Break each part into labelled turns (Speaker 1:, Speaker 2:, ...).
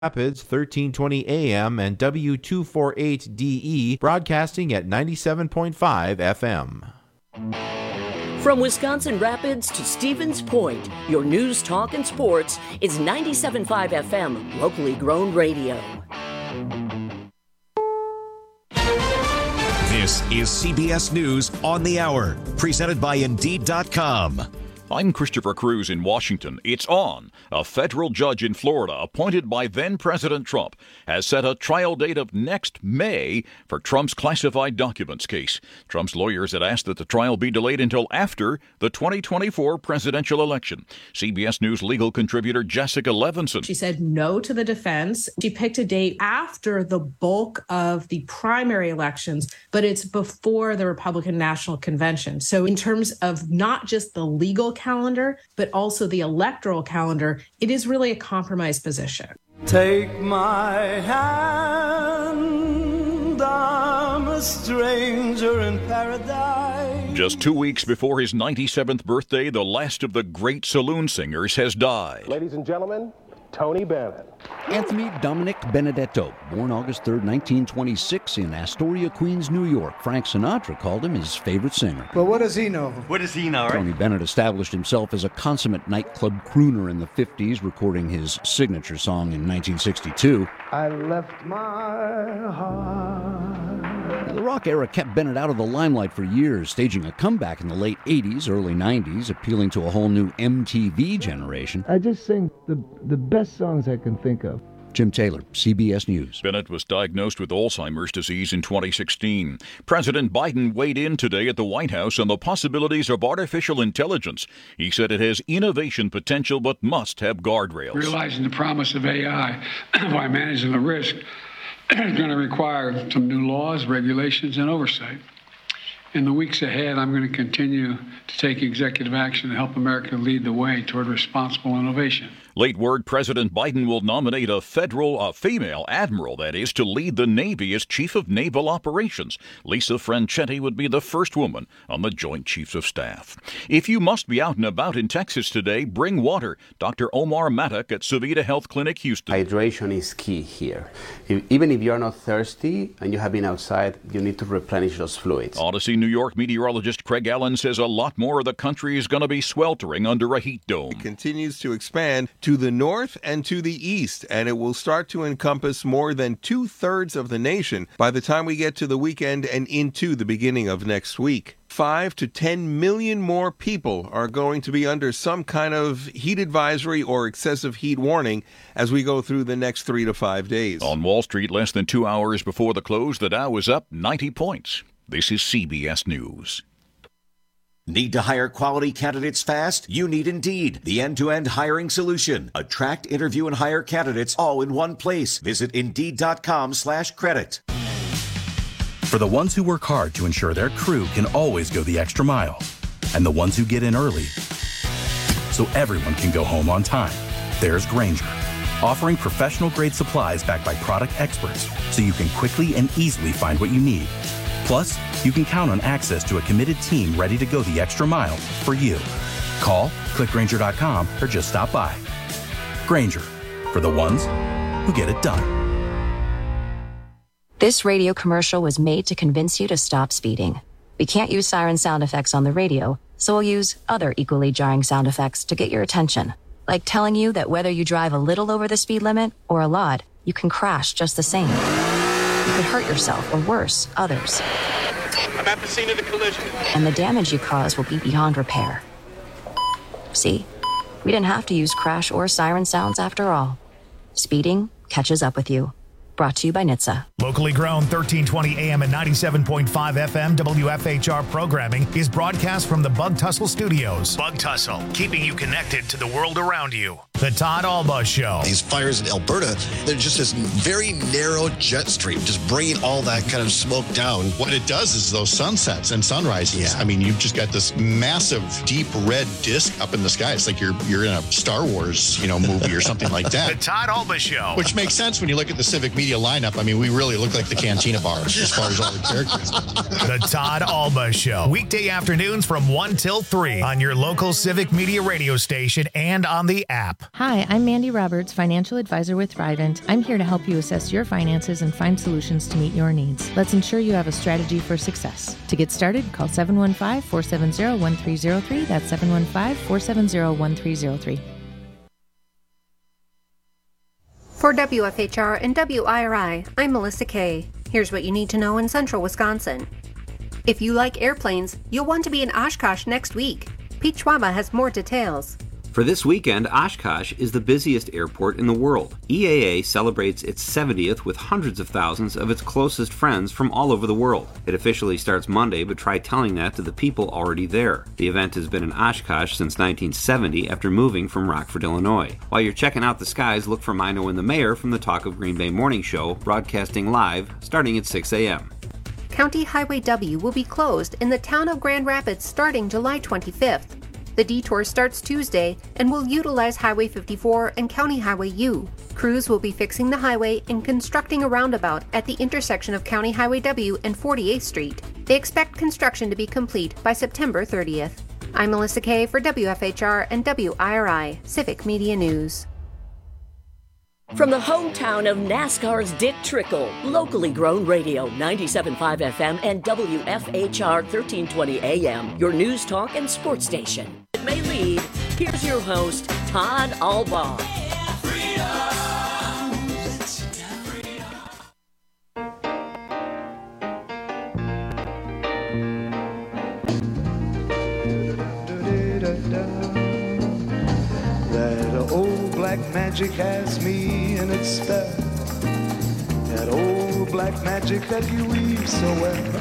Speaker 1: Rapids, 1320 AM, and W248DE, broadcasting at 97.5 FM.
Speaker 2: From Wisconsin Rapids to Stevens Point, your news, talk, and sports is 97.5 FM, locally grown radio.
Speaker 3: This is CBS News on the Hour, presented by Indeed.com.
Speaker 4: I'm Christopher Cruz in Washington. It's on. A federal judge in Florida, appointed by then-President Trump, has set a trial date of next May for Trump's classified documents case. Trump's lawyers had asked that the trial be delayed until after the 2024 presidential election. CBS News legal contributor Jessica Levinson.
Speaker 5: She said no to the defense. She picked a date after the bulk of the primary elections, but it's before the Republican National Convention. So in terms of not just the legal calendar, but also the electoral calendar, it is really a compromised position.
Speaker 6: Take my hand, I'm a stranger in paradise.
Speaker 4: Just 2 weeks before his 97th birthday, the last of the great saloon singers has died.
Speaker 7: Ladies and gentlemen, Tony Bennett.
Speaker 8: Anthony Dominic Benedetto, born August 3, 1926 in Astoria, Queens, New York. Frank Sinatra called him his favorite singer.
Speaker 9: Well, what does he know?
Speaker 10: What does he know, right?
Speaker 8: Tony Bennett established himself as a consummate nightclub crooner in the 50s, recording his signature song in 1962.
Speaker 9: I left my heart.
Speaker 8: Now, the rock era kept Bennett out of the limelight for years, staging a comeback in the late 80s, early 90s, appealing to a whole new MTV generation.
Speaker 9: I just sing the best songs I can think of.
Speaker 8: Jim Taylor, CBS News.
Speaker 4: Bennett was diagnosed with Alzheimer's disease in 2016. President Biden weighed in today at the White House on the possibilities of artificial intelligence. He said it has innovation potential but must have guardrails.
Speaker 11: Realizing the promise of AI by managing the risk is going to require some new laws, regulations, and oversight. In the weeks ahead, I'm going to continue to take executive action to help America lead the way toward responsible innovation.
Speaker 4: Late word, President Biden will nominate a female admiral, that is, to lead the Navy as Chief of Naval Operations. Lisa Franchetti would be the first woman on the Joint Chiefs of Staff. If you must be out and about in Texas today, bring water. Dr. Omar Maddock at Savita Health Clinic, Houston.
Speaker 12: Hydration is key here. Even if you're not thirsty and you have been outside, you need to replenish those fluids.
Speaker 4: Odyssey, New York meteorologist Craig Allen says a lot more of the country is going to be sweltering under a heat dome.
Speaker 13: It continues to expand to the north and to the east, and it will start to encompass more than 2/3 of the nation by the time we get to the weekend and into the beginning of next week. 5 to 10 million more people are going to be under some kind of heat advisory or excessive heat warning as we go through the next 3 to 5 days.
Speaker 4: On Wall Street, less than 2 hours before the close, the Dow is up 90 points. This is CBS News.
Speaker 3: Need to hire quality candidates fast? You need Indeed, the end-to-end hiring solution. Attract, interview, and hire candidates all in one place. Visit Indeed.com/credit.
Speaker 14: For the ones who work hard to ensure their crew can always go the extra mile, and the ones who get in early so everyone can go home on time, there's Grainger, offering professional-grade supplies backed by product experts so you can quickly and easily find what you need. Plus, you can count on access to a committed team ready to go the extra mile for you. Call, click Grainger.com, or just stop by. Grainger, for the ones who get it done.
Speaker 15: This radio commercial was made to convince you to stop speeding. We can't use siren sound effects on the radio, so we'll use other equally jarring sound effects to get your attention. Like telling you that whether you drive a little over the speed limit or a lot, you can crash just the same. You could hurt yourself, or worse, others.
Speaker 16: I'm at the scene of the collision.
Speaker 15: And the damage you cause will be beyond repair. See? We didn't have to use crash or siren sounds after all. Speeding catches up with you. Brought to you by NHTSA.
Speaker 17: Locally grown 1320 AM and 97.5 FM WFHR programming is broadcast from the Bug Tussle Studios. Bug Tussle, keeping you connected to the world around you. The Todd Alba Show.
Speaker 18: These fires in Alberta, they're just this very narrow jet stream, just bringing all that kind of smoke down.
Speaker 19: What it does is those sunsets and sunrises. I mean, you've just got this massive, deep red disc up in the sky. It's like you're in a Star Wars, movie or something like that.
Speaker 17: The Todd Alba Show.
Speaker 19: Which makes sense when you look at the Civic Media lineup. I mean, we really look like the Cantina bars as far as all the characters.
Speaker 17: The Todd Alba Show. Weekday afternoons from 1 till 3 on your local Civic Media radio station and on the app.
Speaker 10: Hi, I'm Mandy Roberts, financial advisor with Thrivent. I'm here to help you assess your finances and find solutions to meet your needs. Let's ensure you have a strategy for success. To get started, call 715-470-1303. That's 715-470-1303.
Speaker 20: For WFHR and WIRI, I'm Melissa Kay. Here's what you need to know in central Wisconsin. If you like airplanes, you'll want to be in Oshkosh next week. Pete Schwaba has more details.
Speaker 21: For this weekend, Oshkosh is the busiest airport in the world. EAA celebrates its 70th with hundreds of thousands of its closest friends from all over the world. It officially starts Monday, but try telling that to the people already there. The event has been in Oshkosh since 1970 after moving from Rockford, Illinois. While you're checking out the skies, look for Mino and the Mayor from the Talk of Green Bay morning show, broadcasting live starting at 6 a.m.
Speaker 20: County Highway W will be closed in the town of Grand Rapids starting July 25th. The detour starts Tuesday and will utilize Highway 54 and County Highway U. Crews will be fixing the highway and constructing a roundabout at the intersection of County Highway W and 48th Street. They expect construction to be complete by September 30th. I'm Melissa Kay for WFHR and WIRI, Civic Media News.
Speaker 2: From the hometown of NASCAR's Dick Trickle, locally grown radio, 97.5 FM and WFHR 1320 AM, your news, talk, and sports station. It may lead. Here's your host, Todd Albaugh.
Speaker 6: That old black magic has me in its spell. That old black magic that you weave so well.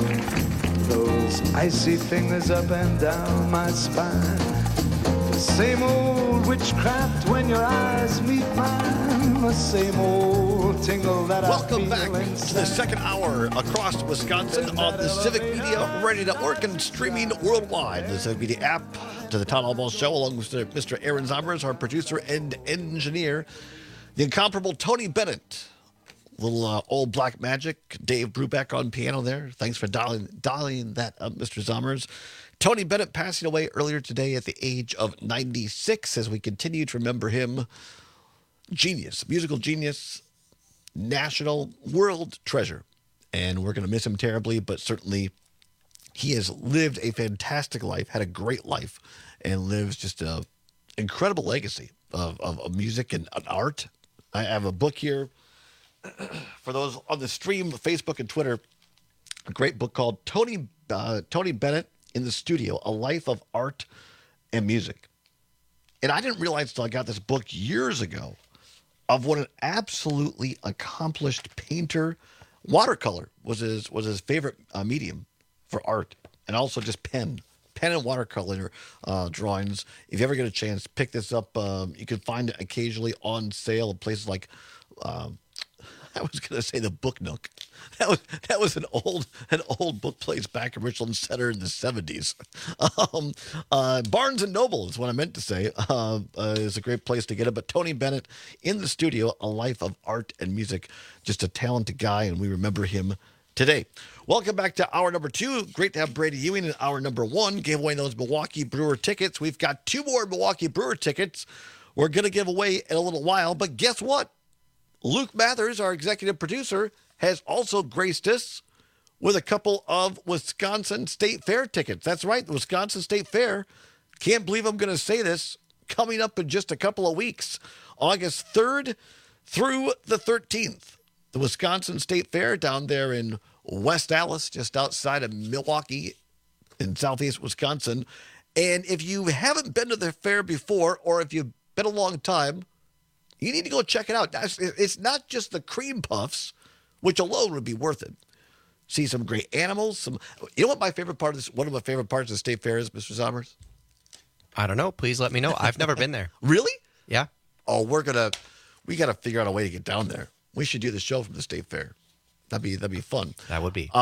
Speaker 6: Those icy fingers up and down my spine. The same old witchcraft when your eyes meet mine. The same old tingle that
Speaker 18: Welcome
Speaker 6: I feel
Speaker 18: back
Speaker 6: inside.
Speaker 18: to the second hour across Wisconsin on the Civic Media Radio Network and streaming worldwide. The Civic Media app, to the Todd Albaugh Show, along with Mr. Aaron Zommers, our producer and engineer. The incomparable Tony Bennett. Little old black magic. Dave Brubeck on piano there. Thanks for dialing that up, Mr. Zommers. Tony Bennett passing away earlier today at the age of 96 as we continue to remember him. Genius, musical genius, national world treasure. And we're going to miss him terribly, but certainly he has lived a fantastic life, had a great life, and lives just an incredible legacy of music and art. I have a book here for those on the stream, Facebook and Twitter, a great book called Tony Bennett in the Studio, A Life of Art and Music. And I didn't realize until I got this book years ago of what an absolutely accomplished painter. Watercolor was his favorite medium for art, and also just pen and watercolor drawings. If you ever get a chance, pick this up. You can find it occasionally on sale in places like I was going to say the Book Nook. That was an old book place back in Richland Center in the 70s. Barnes and Noble is what I meant to say. Is a great place to get it. But Tony Bennett in the Studio, A Life of Art and Music, just a talented guy, and we remember him today. Welcome back to hour number 2. Great to have Brady Ewing in hour number 1. Gave away those Milwaukee Brewer tickets. We've got 2 more Milwaukee Brewer tickets we're going to give away in a little while. But guess what? Luke Mathers, our executive producer, has also graced us with a couple of Wisconsin State Fair tickets. That's right, the Wisconsin State Fair. Can't believe I'm going to say this. Coming up in just a couple of weeks, August 3rd through the 13th. The Wisconsin State Fair down there in West Allis, just outside of Milwaukee in southeast Wisconsin. And if you haven't been to the fair before, or if you've been a long time, you need to go check it out. It's not just the cream puffs, which alone would be worth it. See some great animals. You know what my favorite part of this? One of my favorite parts of the State Fair is, Mr. Zommers?
Speaker 22: I don't know. Please let me know. I've never been there.
Speaker 18: Really?
Speaker 22: Yeah.
Speaker 18: Oh, we got to figure out a way to get down there. We should do the show from the State Fair. That'd be fun.
Speaker 22: That would be.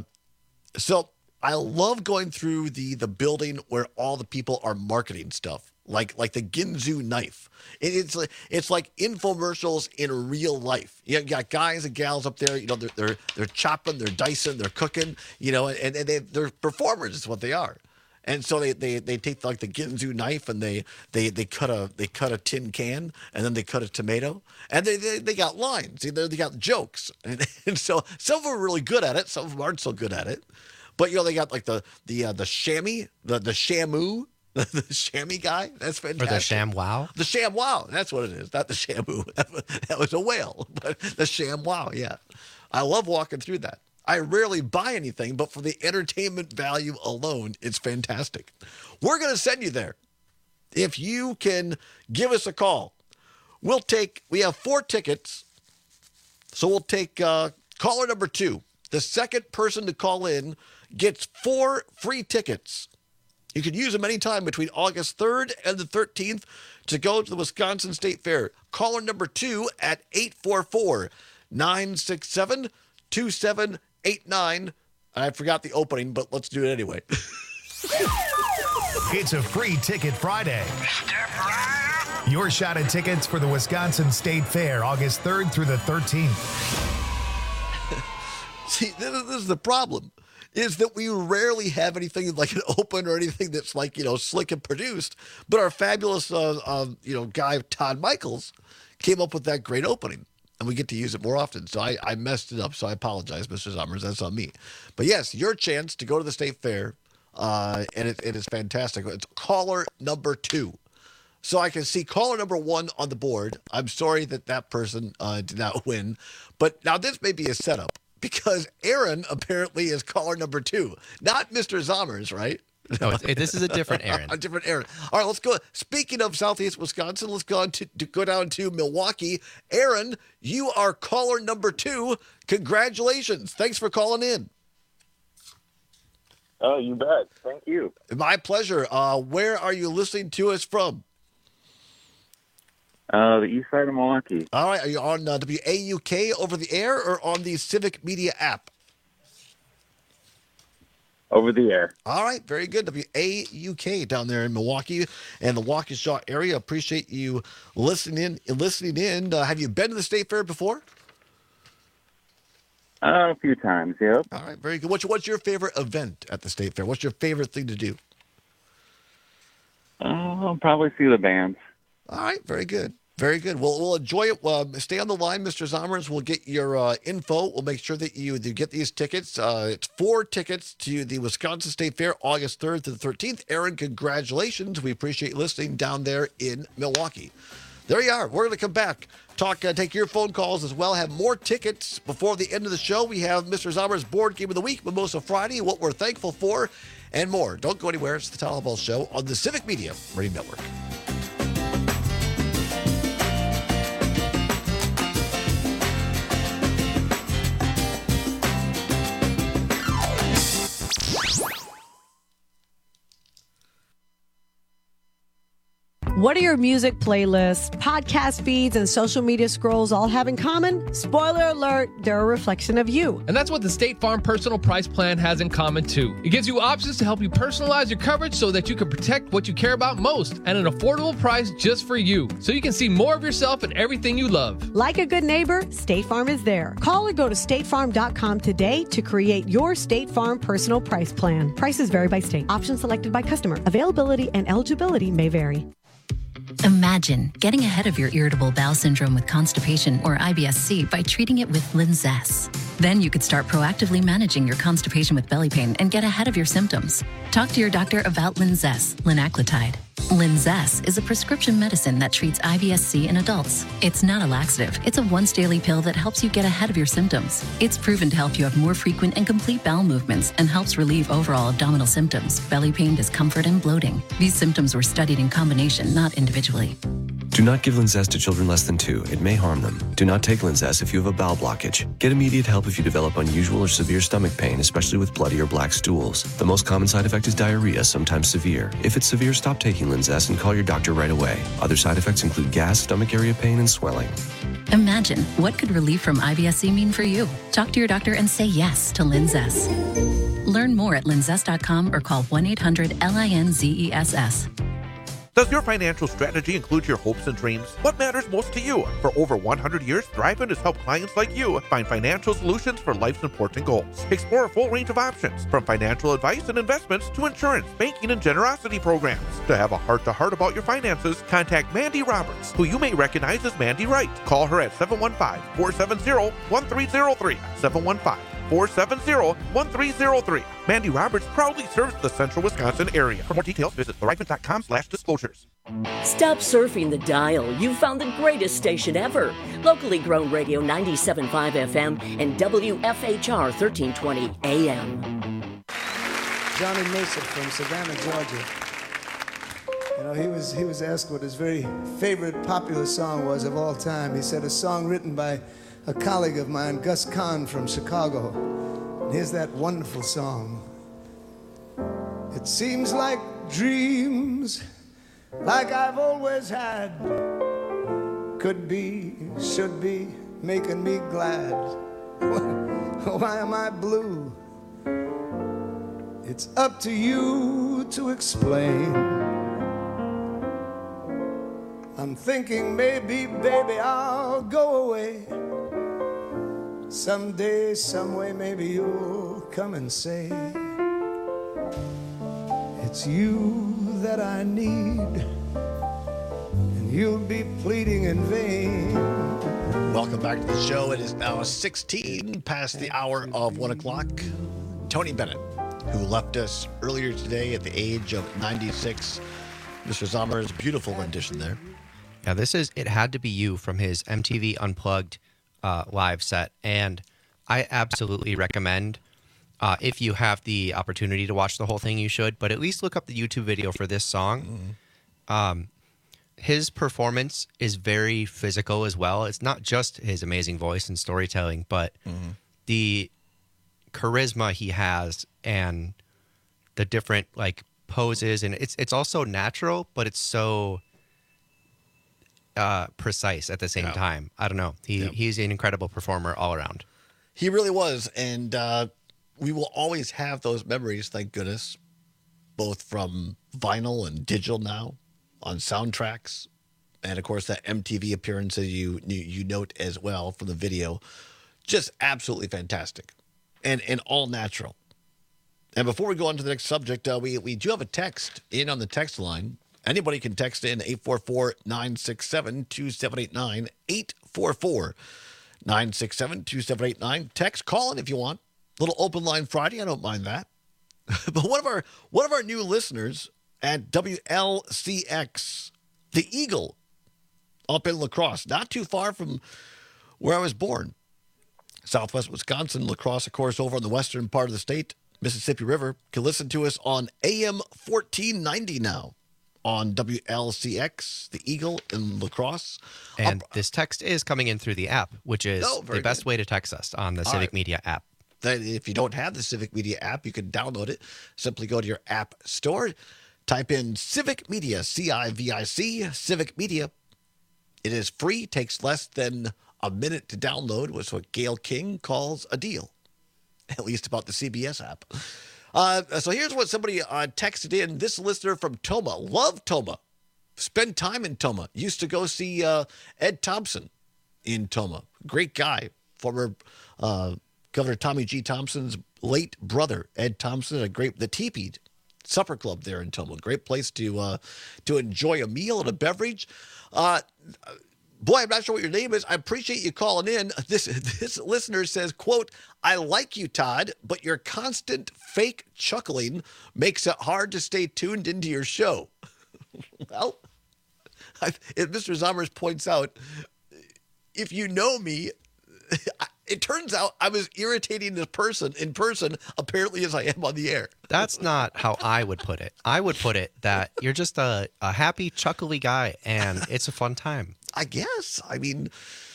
Speaker 18: So I love going through the building where all the people are marketing stuff, like the Ginzu knife. It's like infomercials in real life. You got guys and gals up there. You know, they're chopping, they're dicing, they're cooking. You know, and they're performers is what they are. And so they take like the Ginsu knife and they cut a tin can, and then they cut a tomato, and they got lines. They got jokes, and so some of them are really good at it. Some of them aren't so good at it. But they got like the chamois, the shamu, the chamois guy. That's fantastic.
Speaker 22: Or the ShamWow.
Speaker 18: The ShamWow. That's what it is. Not the shamu. That was a whale, but the ShamWow. Yeah, I love walking through that. I rarely buy anything, but for the entertainment value alone, it's fantastic. We're going to send you there. If you can give us a call, we have 4 tickets, so we'll take caller number 2. The second person to call in gets 4 free tickets. You can use them anytime between August 3rd and the 13th to go to the Wisconsin State Fair. Caller number 2 at 844-967-2789. I forgot the opening, but let's do it anyway.
Speaker 17: It's a free ticket Friday. Your shot at tickets for the Wisconsin State Fair, August 3rd through the 13th.
Speaker 18: See, this is the problem, is that we rarely have anything like an open or anything that's like, slick and produced. But our fabulous, guy, Todd Michaels, came up with that great opening. And we get to use it more often. So I messed it up, so I apologize, Mr. Summers. That's on me. But yes, your chance to go to the State Fair, and it is fantastic. It's caller number 2. So I can see caller number 1 on the board. I'm sorry that person did not win. But now this may be a setup, because Aaron apparently is caller number 2, not Mr. Zommers, right?
Speaker 22: No, this is a different Aaron.
Speaker 18: A different Aaron. All right, let's go. Speaking of Southeast Wisconsin, let's go down to Milwaukee. Aaron, you are caller number 2. Congratulations. Thanks for calling in.
Speaker 1: Oh, you bet. Thank you.
Speaker 18: My pleasure. Where are you listening to us from?
Speaker 1: The east side of Milwaukee.
Speaker 18: All right. Are you on WAUK over the air or on the Civic Media app?
Speaker 1: Over the air.
Speaker 18: All right, very good. WAUK down there in Milwaukee and the Waukesha area. Appreciate you listening in. Have you been to the State Fair before?
Speaker 1: A few times, yep.
Speaker 18: All right, very good. What's your favorite event at the State Fair? What's your favorite thing to do?
Speaker 1: I'll probably see the bands.
Speaker 18: All right, very good. Very good. We'll enjoy it. Stay on the line, Mr. Zommers. We'll get your info. We'll make sure that you get these tickets. It's 4 tickets to the Wisconsin State Fair, August 3rd to the 13th. Aaron, congratulations. We appreciate listening down there in Milwaukee. There you are. We're going to come back, take your phone calls as well, have more tickets before the end of the show. We have Mr. Zommers' Board Game of the Week, Mimosa Friday, what we're thankful for, and more. Don't go anywhere. It's the Todd Ball Show on the Civic Media Radio Network.
Speaker 5: What do your music playlists, podcast feeds, and social media scrolls all have in common? Spoiler alert, they're a reflection of you.
Speaker 23: And that's what the State Farm Personal Price Plan has in common, too. It gives you options to help you personalize your coverage so that you can protect what you care about most at an affordable price just for you, so you can see more of yourself in everything you love.
Speaker 5: Like a good neighbor, State Farm is there. Call or go to statefarm.com today to create your State Farm Personal Price Plan. Prices vary by state. Options selected by customer. Availability and eligibility may vary.
Speaker 24: Imagine getting ahead of your irritable bowel syndrome with constipation or IBS-C by treating it with Linzess. Then you could start proactively managing your constipation with belly pain and get ahead of your symptoms. Talk to your doctor about Linzess, linaclotide. Linzess is a prescription medicine that treats IBS-C in adults. It's not a laxative. It's a once-daily pill that helps you get ahead of your symptoms. It's proven to help you have more frequent and complete bowel movements and helps relieve overall abdominal symptoms, belly pain, discomfort, and bloating. These symptoms were studied in combination, not individually.
Speaker 25: Do not give Linzess to children less than 2. It may harm them. Do not take Linzess if you have a bowel blockage. Get immediate help if you develop unusual or severe stomach pain, especially with bloody or black stools. The most common side effect is diarrhea, sometimes severe. If it's severe, stop taking Linzess and call your doctor right away. Other side effects include gas, stomach area pain, and swelling.
Speaker 24: Imagine what could relief from IBS-C mean for you. Talk to your doctor and say yes to Linzess. Learn more at linzess.com or call 1-800-LINZESS.
Speaker 7: Does your financial strategy include your hopes and dreams? What matters most to you? For over 100 years, Thriven has helped clients like you find financial solutions for life's important goals. Explore a full range of options, from financial advice and investments to insurance, banking, and generosity programs. To have a heart-to-heart about your finances, contact Mandy Roberts, who you may recognize as Mandy Wright. Call her at 715-470-1303. 715-470-1303. Mandy Roberts proudly serves the central Wisconsin area. For more details, visit thriven.com/disclosures.
Speaker 2: Stop surfing the dial. You've found the greatest station ever. Locally grown radio 97.5 FM and WFHR 1320 AM.
Speaker 8: Johnny Mason from Savannah, Georgia. You know, he was asked what his very favorite popular song was of all time. He said a song written by a colleague of mine, Gus Kahn from Chicago. And here's that wonderful song. It seems like dreams, like I've always had, could be, should be, making me glad. Why am I blue? It's up to you to explain. I'm thinking maybe, baby, I'll go away. Someday, someway, maybe you'll come and say, it's you that I need, and you'll be pleading in vain.
Speaker 18: Welcome back to the show. It is now 16 past the hour of 1 o'clock. Tony Bennett, who left us earlier today at the age of 96. Mr. Sommer's beautiful rendition there.
Speaker 22: Yeah, this is It Had to Be You from his MTV Unplugged live set. And I absolutely recommend, if you have the opportunity to watch the whole thing, you should, but at least look up the YouTube video for this song. Mm-hmm. His performance is very physical as well. It's not just his amazing voice and storytelling, but the charisma he has and the different like poses, and it's also natural, but it's so precise at the same time. I don't know. He's an incredible performer all around.
Speaker 18: He really was, and we will always have those memories, thank goodness, both from vinyl and digital now, on soundtracks, and of course that MTV appearance that you note as well from the video. Just absolutely fantastic, and all natural. And before we go on to the next subject, we do have a text in on the text line. Anybody can text in 844-967-2789, 844-967-2789. Text, call in if you want. Little open line Friday, I don't mind that. But one of our new listeners at WLCX, the Eagle, up in La Crosse, not too far from where I was born. Southwest Wisconsin, La Crosse, of course, over on the western part of the state, Mississippi River, can listen to us on AM 1490 now on WLCX, the Eagle in La Crosse.
Speaker 22: And this text is coming in through the app, which is the best way to text us on the Civic Media app.
Speaker 18: If you don't have the Civic Media app, you can download it. Simply go to your app store, type in Civic Media, C-I-V-I-C, Civic Media. It is free, takes less than a minute to download, which is what Gail King calls a deal, at least about the CBS app. So here's what somebody texted in. This listener from Toma, love Toma, spend time in Toma, used to go see Ed Thompson in Toma. Great guy, former Governor Tommy G. Thompson's late brother, Ed Thompson, the Teepeed Supper Club there in Toma. Great place to enjoy a meal and a beverage. Boy, I'm not sure what your name is. I appreciate you calling in. This listener says, quote, I like you, Todd, but your constant fake chuckling makes it hard to stay tuned into your show. Well, Mr. Zommers points out, if you know me, it turns out I was irritating this person in person, apparently, as I am on the air.
Speaker 22: That's not how I would put it. I would put it that you're just a happy, chuckly guy, and it's a fun time.
Speaker 18: I guess. I mean,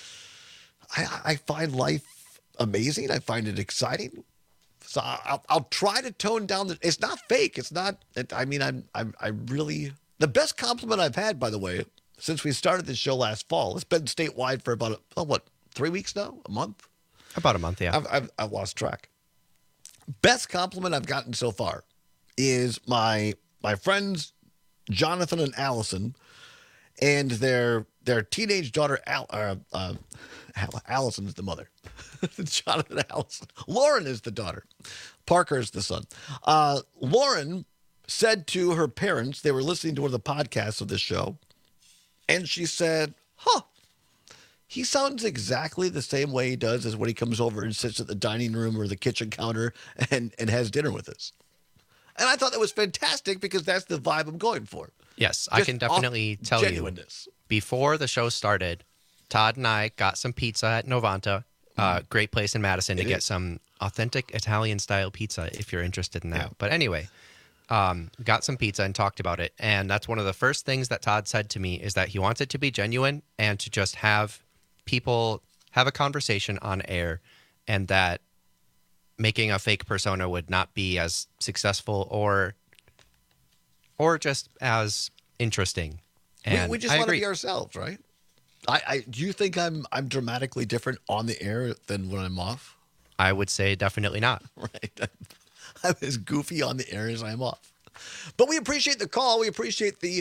Speaker 18: I find life amazing. I find it exciting. So I'll try to tone down the. It's not fake. It's not. I mean, I really. The best compliment I've had, by the way, since we started this show last fall. It's been statewide for about 3 weeks now, a month.
Speaker 22: About a month, yeah.
Speaker 18: I've lost track. Best compliment I've gotten so far is my friends Jonathan and Allison, and their teenage daughter, Allison is the mother. Jonathan and Allison. Lauren is the daughter. Parker is the son. Lauren said to her parents, they were listening to one of the podcasts of this show, and she said, he sounds exactly the same way he does as when he comes over and sits at the dining room or the kitchen counter and has dinner with us. And I thought that was fantastic because that's the vibe I'm going for.
Speaker 22: Yes, I can definitely tell
Speaker 18: genuineness.
Speaker 22: You. Before the show started, Todd and I got some pizza at Novanta, great place in Madison, to get some authentic Italian-style pizza if you're interested in that. Yeah. But anyway, got some pizza and talked about it. And that's one of the first things that Todd said to me is that he wants it to be genuine and to just have people have a conversation on air, and that making a fake persona would not be as successful or just as interesting. And
Speaker 18: we just want to be ourselves, right? Do you think I'm dramatically different on the air than when I'm off?
Speaker 22: I would say definitely not.
Speaker 18: Right. I'm as goofy on the air as I'm off. But we appreciate the call. We appreciate the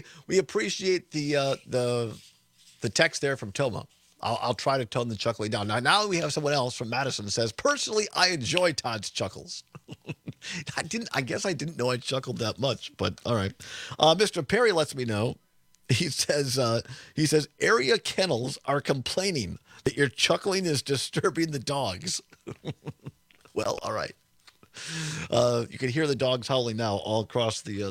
Speaker 18: text there from Toma. I'll try to tone the chuckling down. Now we have someone else from Madison that says, personally, I enjoy Todd's chuckles. I guess I didn't know I chuckled that much, but all right. Mr. Perry lets me know. He says area kennels are complaining that your chuckling is disturbing the dogs. Well, all right. You can hear the dogs howling now all across the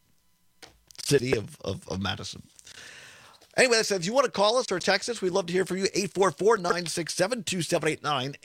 Speaker 18: city of Madison. Anyway, so if you want to call us or text us, we'd love to hear from you. 844-967-2789,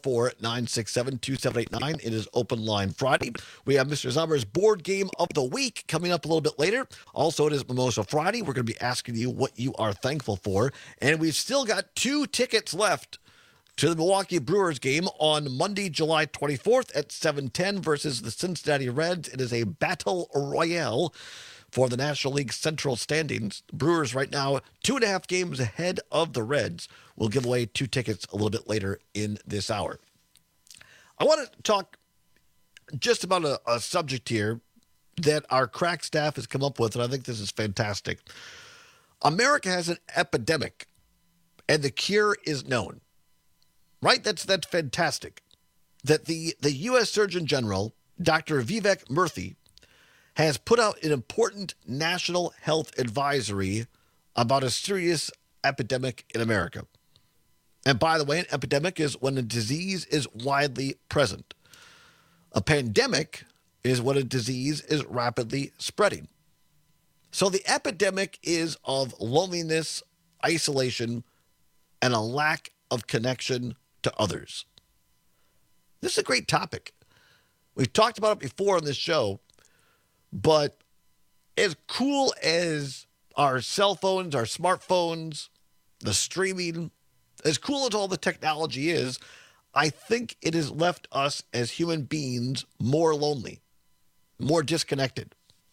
Speaker 18: 844-967-2789. It is Open Line Friday. We have Mr. Zommer's Board Game of the Week coming up a little bit later. Also, it is Mimosa Friday. We're going to be asking you what you are thankful for. And we've still got 2 tickets left to the Milwaukee Brewers game on Monday, July 24th at 7:10 versus the Cincinnati Reds. It is a battle royale for the National League Central standings. Brewers right now 2.5 games ahead of the Reds. We'll give away 2 tickets a little bit later in this hour. I want to talk just about a subject here that our crack staff has come up with, and I think this is fantastic. America has an epidemic, and the cure is known. Right? That's fantastic. That the U.S. Surgeon General, Dr. Vivek Murthy, has put out an important national health advisory about a serious epidemic in America. And by the way, an epidemic is when a disease is widely present. A pandemic is when a disease is rapidly spreading. So the epidemic is of loneliness, isolation, and a lack of connection to others. This is a great topic. We've talked about it before on this show. But as cool as our cell phones, our smartphones, the streaming, as cool as all the technology is, I think it has left us as human beings more lonely, more disconnected.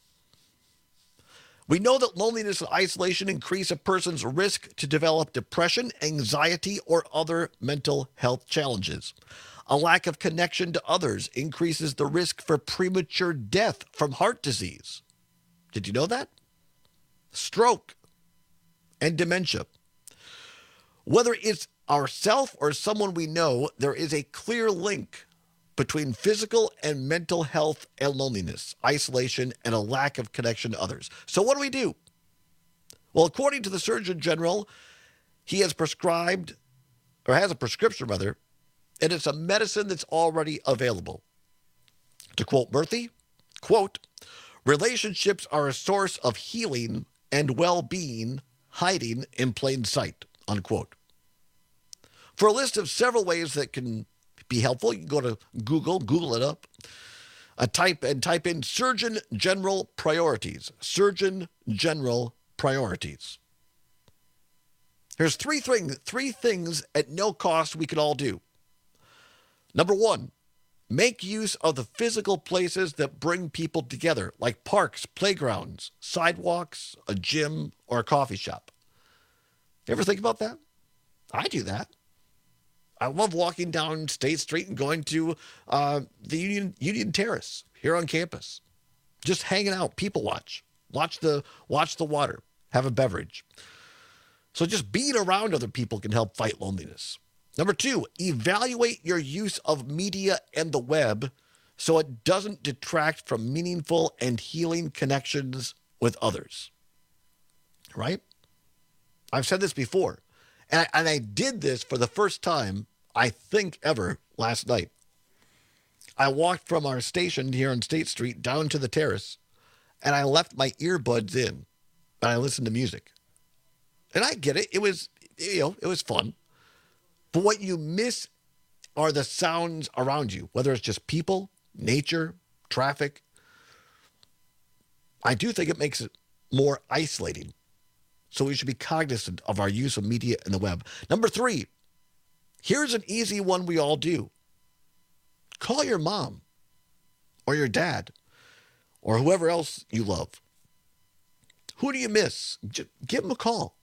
Speaker 18: We know that loneliness and isolation increase a person's risk to develop depression, anxiety, or other mental health challenges. A lack of connection to others increases the risk for premature death from heart disease. Did you know that? Stroke and dementia. Whether it's ourself or someone we know, there is a clear link between physical and mental health and loneliness, isolation, and a lack of connection to others. So what do we do? Well, according to the Surgeon General, he has prescribed, or has a prescription rather, and it's a medicine that's already available. To quote Murthy, quote, relationships are a source of healing and well-being hiding in plain sight, unquote. For a list of several ways that can be helpful, you can go to Google it up, type in Surgeon General priorities, Surgeon General priorities. There's three things at no cost we can all do. Number 1, make use of the physical places that bring people together, like parks, playgrounds, sidewalks, a gym, or a coffee shop. You ever think about that? I do that. I love walking down State Street and going to the Union Terrace here on campus. Just hanging out, people watch, Watch the water. Have a beverage. So just being around other people can help fight loneliness. Number 2, evaluate your use of media and the web so it doesn't detract from meaningful and healing connections with others. Right? I've said this before, and I did this for the first time, I think, ever last night. I walked from our station here on State Street down to the terrace, and I left my earbuds in, and I listened to music. And I get it. It was fun. But what you miss are the sounds around you, whether it's just people, nature, traffic. I do think it makes it more isolating. So we should be cognizant of our use of media and the web. Number 3, here's an easy one we all do. Call your mom or your dad or whoever else you love. Who do you miss? Just give them a call.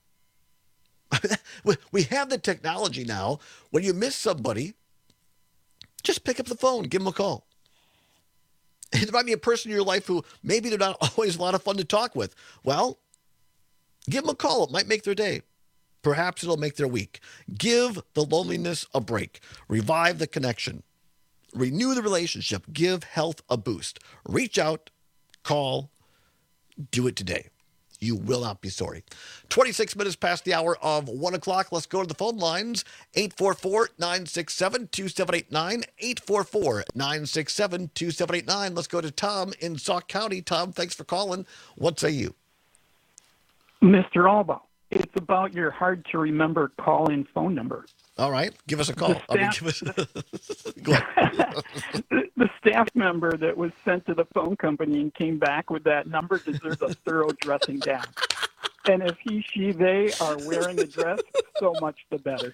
Speaker 18: We have the technology now. When you miss somebody, just pick up the phone, give them a call. And there might be a person in your life who maybe they're not always a lot of fun to talk with. Well, give them a call. It might make their day. Perhaps it'll make their week. Give the loneliness a break. Revive the connection. Renew the relationship. Give health a boost. Reach out. Call. Do it today. You will not be sorry. 26 minutes past the hour of 1 o'clock. Let's go to the phone lines. 844-967-2789. 844-967-2789. Let's go to Tom in Sauk County. Tom, thanks for calling. What say you?
Speaker 4: Mr. Alba, it's about your hard-to-remember call-in phone number.
Speaker 18: All right. Give us a call.
Speaker 4: Go ahead. The staff member that was sent to the phone company and came back with that number deserves a thorough dressing down. And if he, she, they are wearing a dress, so much the better.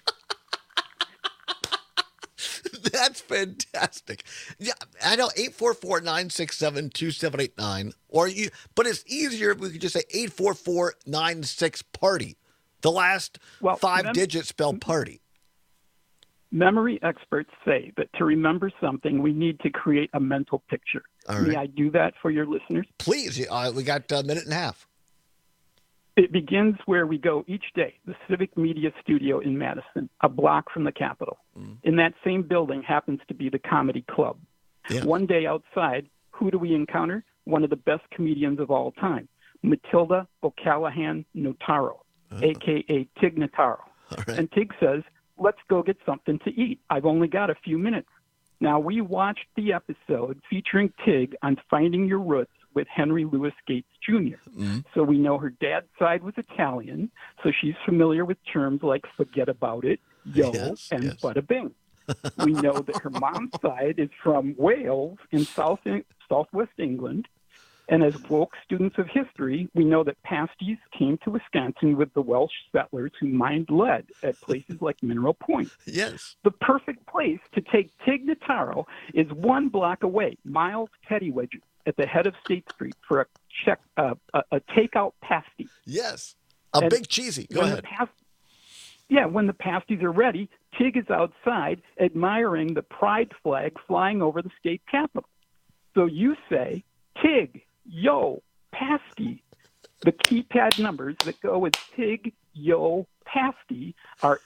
Speaker 18: That's fantastic. Yeah, I know 844-967-2789. But it's easier if we could just say 844-96-PARTY. The last 5 digits spell party.
Speaker 4: Memory experts say that to remember something, we need to create a mental picture.
Speaker 18: All right.
Speaker 4: May I do that for your listeners?
Speaker 18: Please. We got a minute and a half.
Speaker 4: It begins where we go each day, the Civic Media Studio in Madison, a block from the Capitol. In that same building happens to be the Comedy Club.
Speaker 18: Yeah.
Speaker 4: One day outside, who do we encounter? One of the best comedians of all time, Matilda O'Callaghan Notaro, a.k.a. Tig Notaro.
Speaker 18: Right.
Speaker 4: And Tig says, let's go get something to eat. I've only got a few minutes. Now, we watched the episode featuring Tig on Finding Your Roots with Henry Louis Gates Jr. So we know her dad's side was Italian, so she's familiar with terms like forget about it, yo, and bada bing. We know that her mom's side is from Wales in southwest England. And as woke students of history, we know that pasties came to Wisconsin with the Welsh settlers who mined lead at places like Mineral Point.
Speaker 18: Yes.
Speaker 4: The perfect place to take Tig Notaro is 1 block away, Miles Pettywedge at the head of State Street for a takeout pasty.
Speaker 18: Yes. A big cheesy. Go ahead.
Speaker 4: When the pasties are ready, Tig is outside admiring the pride flag flying over the state capitol. So you say, Tig, yo, pasty. The keypad numbers that go with Tig, yo, pasty are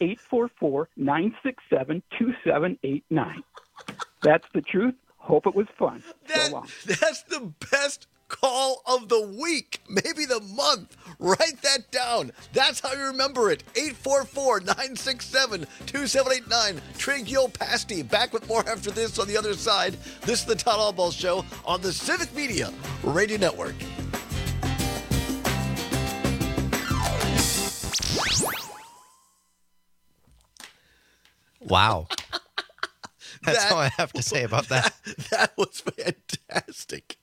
Speaker 4: 844-967-2789. That's the truth. Hope it was fun. So long.
Speaker 18: That's the best call of the week, maybe the month. Write that down. That's how you remember it. 844-967-2789. Trig Yo Pasty. Back with more after this on the other side. This is the Todd Albaugh Show on the Civic Media Radio Network.
Speaker 22: Wow. That's all I have to say about that.
Speaker 18: That was fantastic.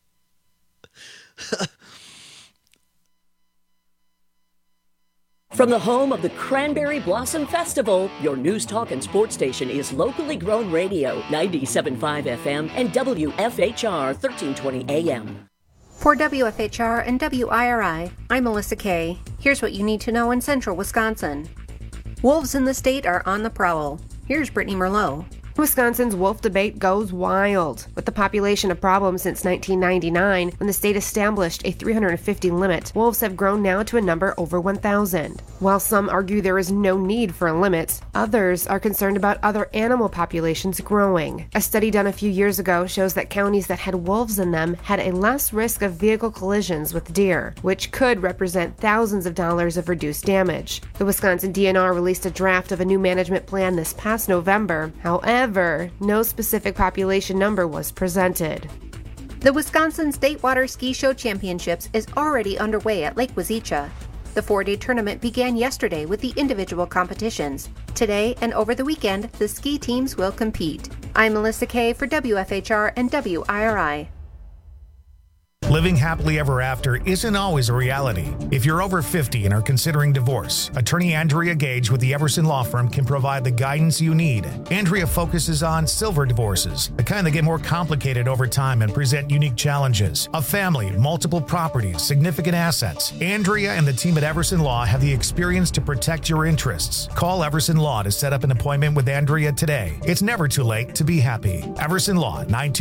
Speaker 2: From the home of the Cranberry Blossom Festival, your news, talk, and sports station is locally grown radio, 97.5 FM and WFHR 1320 AM.
Speaker 20: For WFHR and WIRI, I'm Melissa Kay. Here's what you need to know in central Wisconsin. Wolves in the state are on the prowl. Here's Brittany Merlot. Wisconsin's wolf debate goes wild. With the population a problem since 1999, when the state established a 350 limit, wolves have grown now to a number over 1,000. While some argue there is no need for a limit, others are concerned about other animal populations growing. A study done a few years ago shows that counties that had wolves in them had a less risk of vehicle collisions with deer, which could represent thousands of dollars of reduced damage. The Wisconsin DNR released a draft of a new management plan this past November. However, no specific population number was presented. The Wisconsin State Water Ski Show Championships is already underway at Lake Wazeecha. The 4-day tournament began yesterday with the individual competitions. Today and over the weekend, the ski teams will compete. I'm Melissa Kay for WFHR and WIRI.
Speaker 17: Living happily ever after isn't always a reality. If you're over 50 and are considering divorce, attorney Andrea Gage with the Everson Law Firm can provide the guidance you need. Andrea focuses on silver divorces, the kind that get more complicated over time and present unique challenges. A family, multiple properties, significant assets. Andrea and the team at Everson Law have the experience to protect your interests. Call Everson Law to set up an appointment with Andrea today. It's never too late to be happy. Everson Law,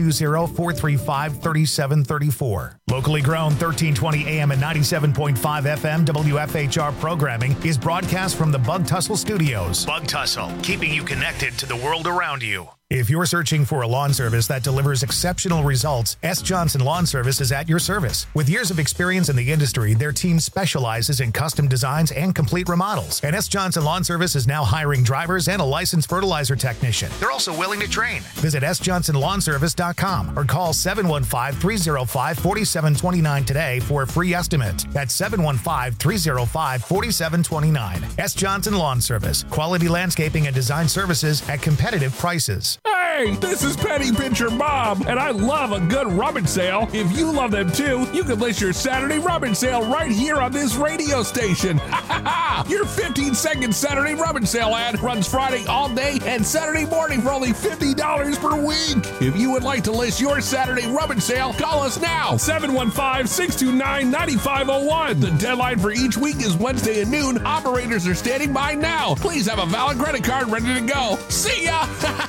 Speaker 17: 920-435-3734. Locally grown 1320 AM and 97.5 FM WFHR programming is broadcast from the Bug Tussle Studios. Bug Tussle, keeping you connected to the world around you. If you're searching for a lawn service that delivers exceptional results, S. Johnson Lawn Service is at your service. With years of experience in the industry, their team specializes in custom designs and complete remodels. And S. Johnson Lawn Service is now hiring drivers and a licensed fertilizer technician. They're also willing to train. Visit sjonsonlawnservice.com or call 715-305-4729 today for a free estimate. That's 715-305-4729. S. Johnson Lawn Service. Quality landscaping and design services at competitive prices.
Speaker 3: Hey, this is Petty Pitcher Bob, and I love a good rummage sale. If you love them too, you can list your Saturday rummage sale right here on this radio station. Your 15-second Saturday rummage sale ad runs Friday all day and Saturday morning for only $50 per week. If you would like to list your Saturday rummage sale, call us now, 715-629-9501. The deadline for each week is Wednesday at noon. Operators are standing by now. Please have a valid credit card ready to go. See ya!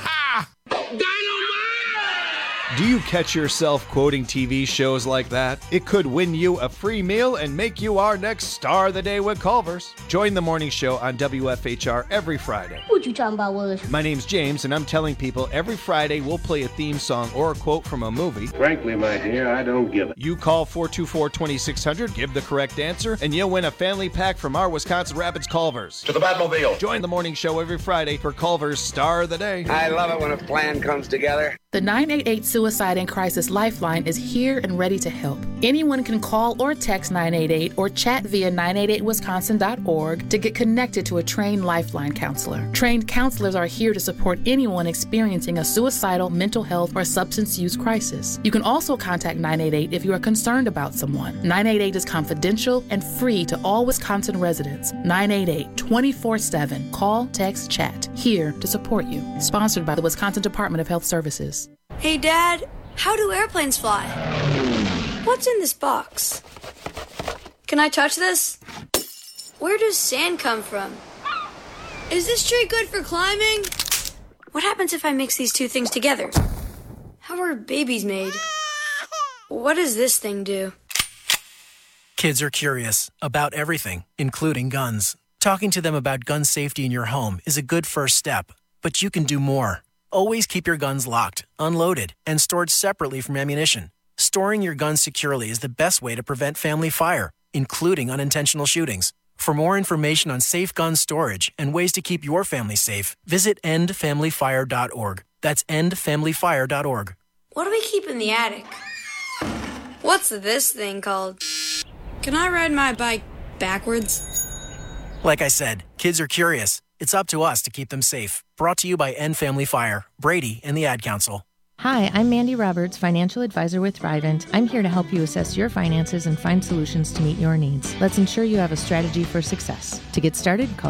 Speaker 9: Do you catch yourself quoting TV shows like that? It could win you a free meal and make you our next star of the day with Culver's. Join the morning show on WFHR every Friday.
Speaker 11: What you talking about, Willis?
Speaker 9: My name's James, and I'm telling people every Friday we'll play a theme song or a quote from a movie.
Speaker 11: Frankly, my dear, I don't give it.
Speaker 9: You call 424-2600, give the correct answer, and you'll win a family pack from our Wisconsin Rapids Culver's.
Speaker 11: To the Batmobile.
Speaker 9: Join the morning show every Friday for Culver's Star of the Day.
Speaker 11: I love it when a plan comes together.
Speaker 12: The 988 Suicide and Crisis Lifeline is here and ready to help. Anyone can call or text 988 or chat via 988wisconsin.org to get connected to a trained Lifeline counselor. Trained counselors are here to support anyone experiencing a suicidal, mental health, or substance use crisis. You can also contact 988 if you are concerned about someone. 988 is confidential and free to all Wisconsin residents. 988 24/7. Call, text, chat. Here to support you. Sponsored by the Wisconsin Department of Health Services.
Speaker 13: Hey, Dad, how do airplanes fly? What's in this box? Can I touch this? Where does sand come from? Is this tree good for climbing? What happens if I mix these two things together? How are babies made? What does this thing do?
Speaker 26: Kids are curious about everything, including guns. Talking to them about gun safety in your home is a good first step, but you can do more. Always keep your guns locked, unloaded, and stored separately from ammunition. Storing your guns securely is the best way to prevent family fire, including unintentional shootings. For more information on safe gun storage and ways to keep your family safe, visit endfamilyfire.org. That's endfamilyfire.org.
Speaker 13: What do we keep in the attic? What's this thing called? Can I ride my bike backwards?
Speaker 26: Like I said, kids are curious. It's up to us to keep them safe. Brought to you by End Family Fire, Brady, and the Ad Council.
Speaker 10: Hi, I'm Mandy Roberts, financial advisor with Thrivent. I'm here to help you assess your finances and find solutions to meet your needs. Let's ensure you have a strategy for success. To get started, call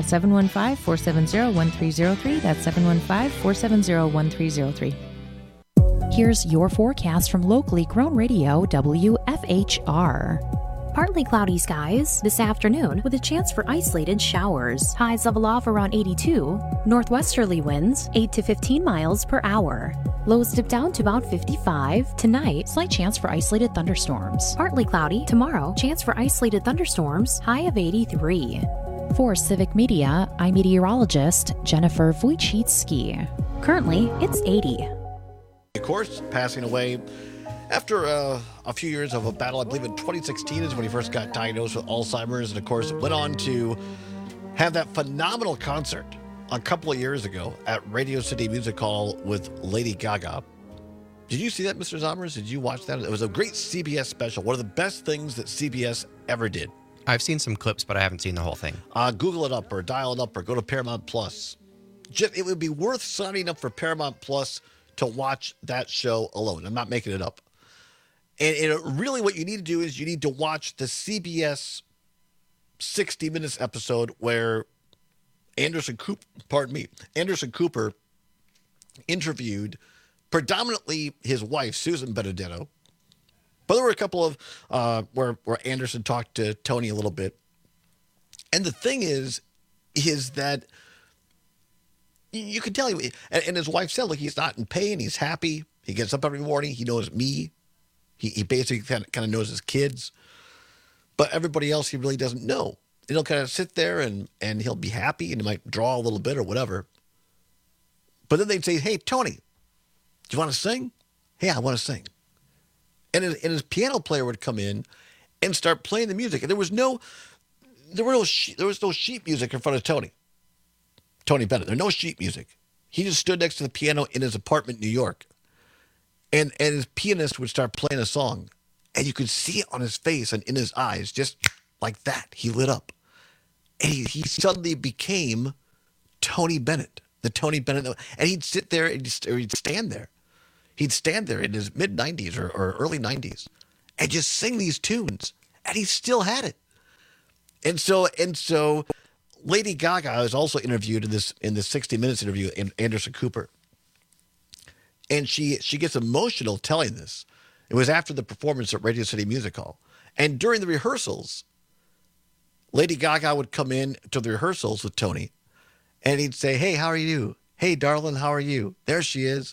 Speaker 10: 715-470-1303. That's 715-470-1303.
Speaker 27: Here's your forecast from locally grown radio WFHR.
Speaker 6: Partly cloudy skies this afternoon with a chance for isolated showers. Highs level off around 82. Northwesterly winds 8 to 15 miles per hour. Lows dip down to about 55. Tonight, slight chance for isolated thunderstorms. Partly cloudy. Tomorrow, chance for isolated thunderstorms. High of 83. For Civic Media, I'm meteorologist Jennifer Wojcicki. Currently, it's 80.
Speaker 18: Of course, passing away after a few years of a battle. I believe in 2016 is when he first got diagnosed with Alzheimer's, and of course went on to have that phenomenal concert a couple of years ago at Radio City Music Hall with Lady Gaga. Did you see that, Mr. Zommers? Did you watch that? It was a great CBS special. One of the best things that CBS ever did.
Speaker 22: I've seen some clips, but I haven't seen the whole thing.
Speaker 18: Google it up or dial it up or go to Paramount Plus. It would be worth signing up for Paramount Plus to watch that show alone. I'm not making it up. And really what you need to do is you need to watch the CBS 60 Minutes episode where Anderson Cooper interviewed predominantly his wife, Susan Benedetto. But there were a couple of where Anderson talked to Tony a little bit. And the thing is that you can tell him, and his wife said, like, he's not in pain, he's happy, he gets up every morning, he knows me. He basically kind of knows his kids, but everybody else he really doesn't know. And he'll kind of sit there and he'll be happy and he might draw a little bit or whatever. But then they'd say, "Hey, Tony, do you want to sing?" "Hey, I want to sing." And his piano player would come in and start playing the music. And there was no sheet music in front of Tony Bennett. There was no sheet music. He just stood next to the piano in his apartment in New York. And his pianist would start playing a song, and you could see it on his face and in his eyes, just like that. He lit up. And he suddenly became Tony Bennett, the Tony Bennett. And he'd sit there, or he'd stand there. He'd stand there in his mid-90s or early 90s and just sing these tunes, and he still had it. And so Lady Gaga was also interviewed in this 60 Minutes interview in Anderson Cooper. And she gets emotional telling this. It was after the performance at Radio City Music Hall. And during the rehearsals, Lady Gaga would come in to the rehearsals with Tony, and he'd say, "Hey, how are you? Hey, darling, how are you?" There she is.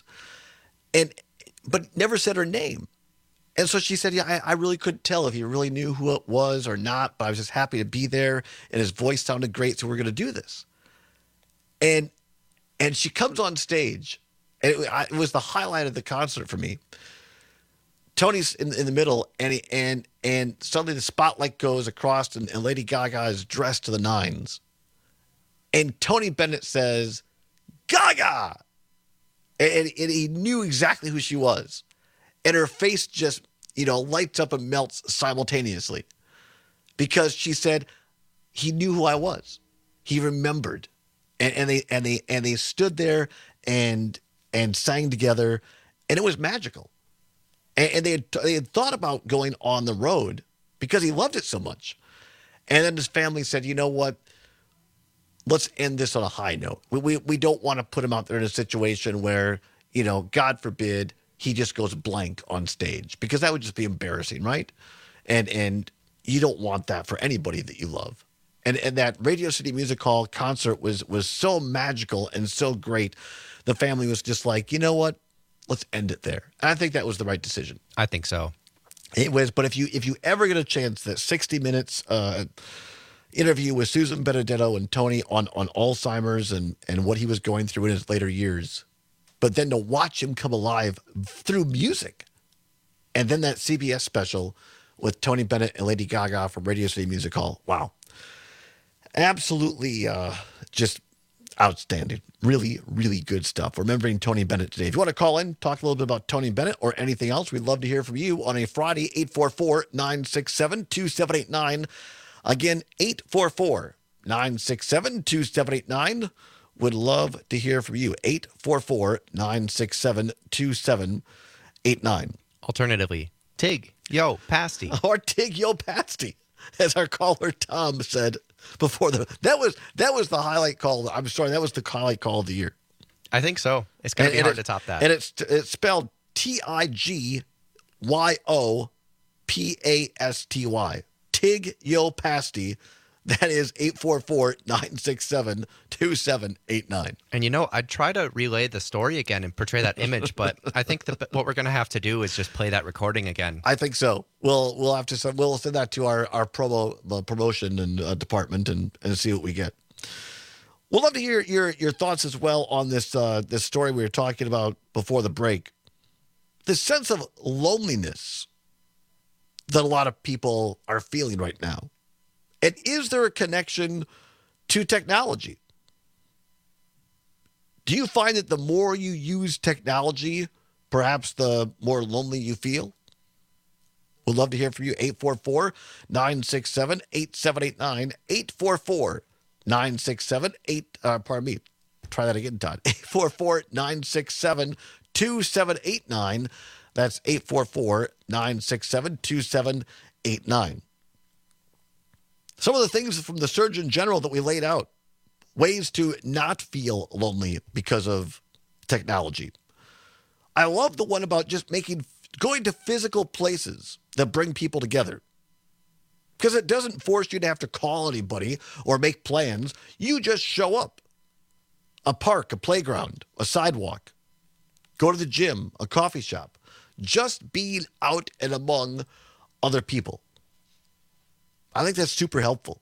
Speaker 18: But never said her name. And so she said, "Yeah, I really couldn't tell if he really knew who it was or not, but I was just happy to be there, and his voice sounded great, so we're going to do this." And she comes on stage. It was the highlight of the concert for me. Tony's in the middle, and suddenly the spotlight goes across, and Lady Gaga is dressed to the nines. And Tony Bennett says, "Gaga!" And he knew exactly who she was. And her face just, lights up and melts simultaneously. Because she said, he knew who I was. He remembered. And they stood there and sang together, and it was magical. And they had thought about going on the road because he loved it so much. And then his family said, "You know what? Let's end this on a high note. We don't want to put him out there in a situation where, God forbid, he just goes blank on stage, because that would just be embarrassing, right? And you don't want that for anybody that you love." And that Radio City Music Hall concert was so magical and so great. The family was just like, "You know what? Let's end it there." And I think that was the right decision.
Speaker 22: I think so.
Speaker 18: It was. But if you ever get a chance, that 60 Minutes interview with Susan Benedetto and Tony on Alzheimer's and what he was going through in his later years, but then to watch him come alive through music, and then that CBS special with Tony Bennett and Lady Gaga from Radio City Music Hall. Wow. Absolutely just outstanding. Really, really good stuff. Remembering Tony Bennett today. If you want to call in, talk a little bit about Tony Bennett or anything else, we'd love to hear from you on a Friday, 844-967-2789. Again, 844-967-2789. Would love to hear from you. 844-967-2789.
Speaker 22: Alternatively, Tig, yo, pasty.
Speaker 18: Or Tig, yo, pasty, as our caller Tom said before. That was the highlight call. I'm sorry, that was the highlight call of the year.
Speaker 22: I think so. It's going to be hard to top that.
Speaker 18: And it's spelled Tigyopasty. Tig Yo Pasty. That is 844-967-2789.
Speaker 22: And I'd try to relay the story again and portray that image, but I think that what we're going to have to do is just play that recording again.
Speaker 18: I think so. We'll have to send that to our promotion and department and see what we get. We'd love to hear your thoughts as well on this story we were talking about before the break. The sense of loneliness that a lot of people are feeling right now. And is there a connection to technology? Do you find that the more you use technology, perhaps the more lonely you feel? We'd love to hear from you. 844-967-8789. 844-967-8. Pardon me. Try that again, Todd. 844-967-2789. That's 844-967-2789. Some of the things from the Surgeon General that we laid out, ways to not feel lonely because of technology. I love the one about just going to physical places that bring people together. Because it doesn't force you to have to call anybody or make plans. You just show up. A park, a playground, a sidewalk. Go to the gym, a coffee shop. Just being out and among other people. I think that's super helpful.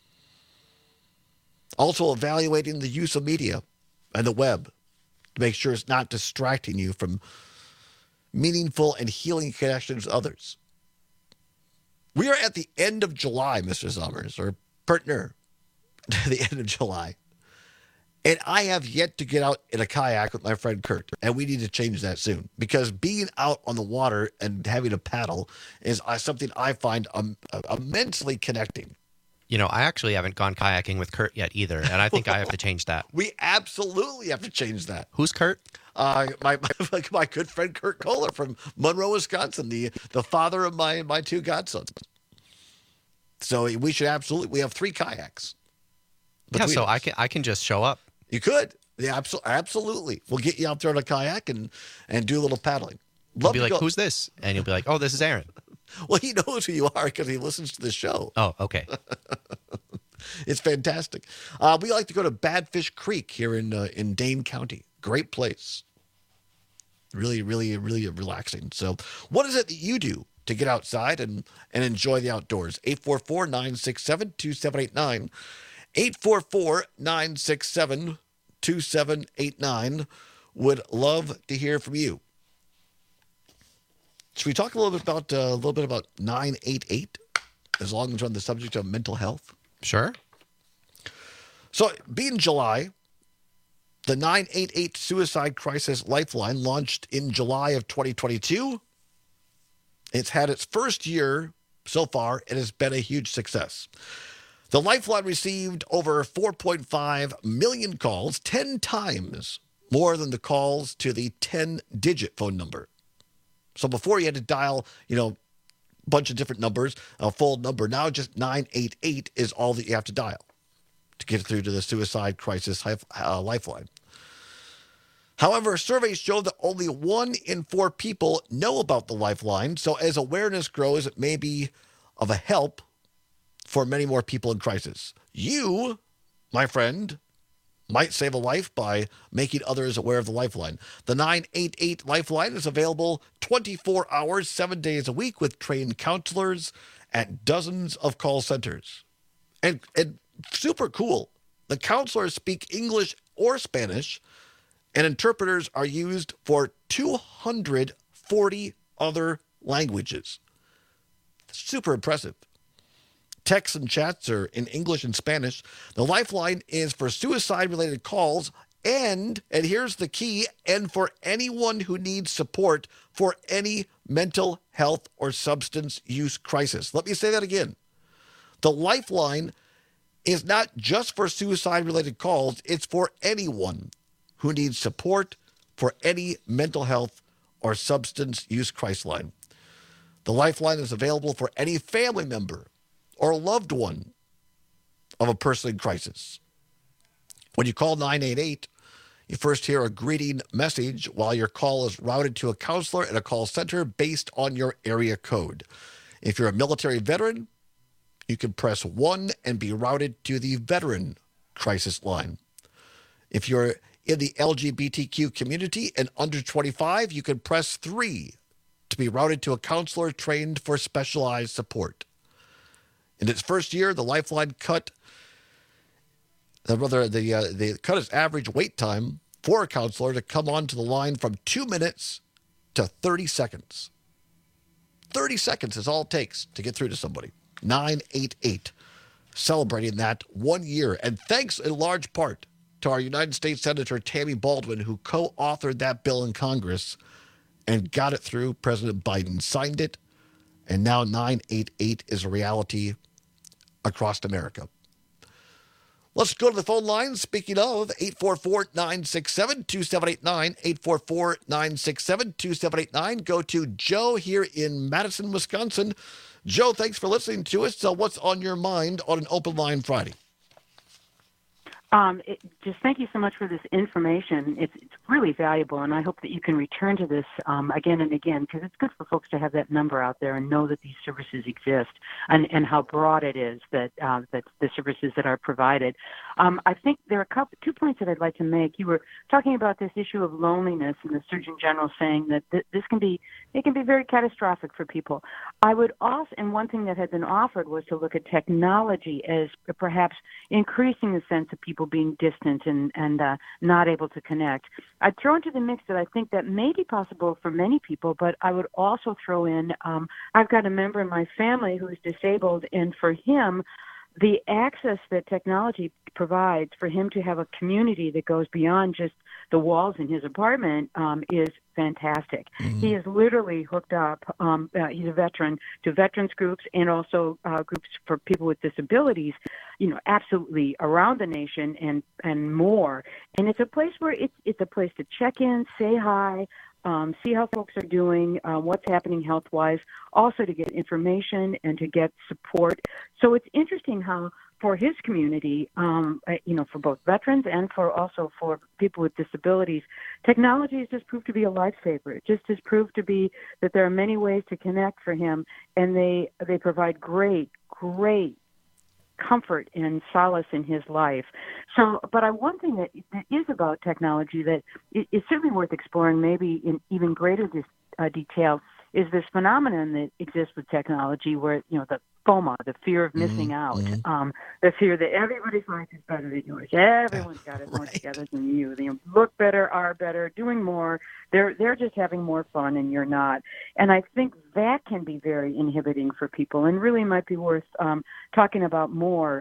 Speaker 18: Also evaluating the use of media and the web to make sure it's not distracting you from meaningful and healing connections with others. We are at the end of July, Mr. Summers, or partner, the end of July. And I have yet to get out in a kayak with my friend Kurt. And we need to change that soon. Because being out on the water and having a paddle is something I find immensely connecting.
Speaker 22: I actually haven't gone kayaking with Kurt yet either. And I think I have to change that.
Speaker 18: We absolutely have to change that.
Speaker 22: Who's Kurt?
Speaker 18: My good friend Kurt Kohler from Monroe, Wisconsin, the father of my two godsons. So we should absolutely, we have 3 kayaks.
Speaker 22: Yeah, so I can just show up.
Speaker 18: You could. Yeah, absolutely. We'll get you out there on a kayak and do a little paddling.
Speaker 22: You'll be like, who's this? And you'll be like, oh, this is Aaron.
Speaker 18: Well, he knows who you are because he listens to the show.
Speaker 22: Oh, okay.
Speaker 18: It's fantastic. We like to go to Badfish Creek here in Dane County. Great place. Really, really, really relaxing. So what is it that you do to get outside and enjoy the outdoors? 844-967-2789. 844-967-2789. Would love to hear from you. Should we talk a little bit about 988, as long as we're on the subject of mental health?
Speaker 22: Sure.
Speaker 18: So, being July, the 988 Suicide Crisis Lifeline launched in July of 2022. It's had its first year so far. It has been a huge success. The Lifeline received over 4.5 million calls, 10 times more than the calls to the 10-digit phone number. So before you had to dial, a bunch of different numbers, a full number. Now just 988 is all that you have to dial to get through to the Suicide Crisis Lifeline. However, surveys show that only 1 in 4 people know about the Lifeline. So as awareness grows, it may be of a help for many more people in crisis. You, my friend, might save a life by making others aware of the Lifeline. The 988 Lifeline is available 24 hours, 7 days a week with trained counselors at dozens of call centers. And super cool, the counselors speak English or Spanish, and interpreters are used for 240 other languages. Super impressive. Texts and chats are in English and Spanish. The Lifeline is for suicide-related calls and here's the key, and for anyone who needs support for any mental health or substance use crisis. Let me say that again. The Lifeline is not just for suicide-related calls. It's for anyone who needs support for any mental health or substance use crisis line. The Lifeline is available for any family member or loved one of a person in crisis. When you call 988, you first hear a greeting message while your call is routed to a counselor at a call center based on your area code. If you're a military veteran, you can press 1 and be routed to the veteran crisis line. If you're in the LGBTQ community and under 25, you can press 3 to be routed to a counselor trained for specialized support. In its first year, the Lifeline cut its average wait time for a counselor to come onto the line from 2 minutes to 30 seconds. 30 seconds is all it takes to get through to somebody. 988, celebrating that 1 year. And thanks in large part to our United States Senator Tammy Baldwin, who co-authored that bill in Congress and got it through. President Biden signed it, and now 988 is a reality across America. Let's go to the phone lines. Speaking of, 844-967-2789, 844-967-2789. Go to Joe here in Madison, Wisconsin. Joe, thanks for listening to us. So what's on your mind on an Open Line Friday?
Speaker 1: Just thank you so much for this information. It's really valuable, and I hope that you can return to this again and again, because it's good for folks to have that number out there and know that these services exist and how broad it is that the services that are provided. I think there are 2 points that I'd like to make. You were talking about this issue of loneliness, and the Surgeon General saying that this can be very catastrophic for people. I would also, and one thing that had been offered was to look at technology as perhaps increasing the sense of people being distant and not able to connect. I'd throw into the mix that I think that may be possible for many people, but I would also throw in, I've got a member in my family who is disabled, and for him, the access that technology provides for him to have a community that goes beyond just the walls in his apartment is fantastic. Mm-hmm. He is literally hooked up, he's a veteran, to veterans groups and also groups for people with disabilities, absolutely around the nation and more. And it's a place where it's a place to check in, say hi, see how folks are doing, what's happening health-wise, also to get information and to get support. So it's interesting how for his community, for both veterans and for people with disabilities, technology has just proved to be a lifesaver. It just has proved to be that there are many ways to connect for him, and they provide great comfort and solace in his life. So, but one thing that is about technology that is certainly worth exploring, maybe in even greater detail, is this phenomenon that exists with technology where, the FOMO, the fear of missing out, the fear that everybody's life is better than yours. Everyone's got it more together than you. They look better, are better, doing more. They're just having more fun and you're not. And I think that can be very inhibiting for people and really might be worth talking about more.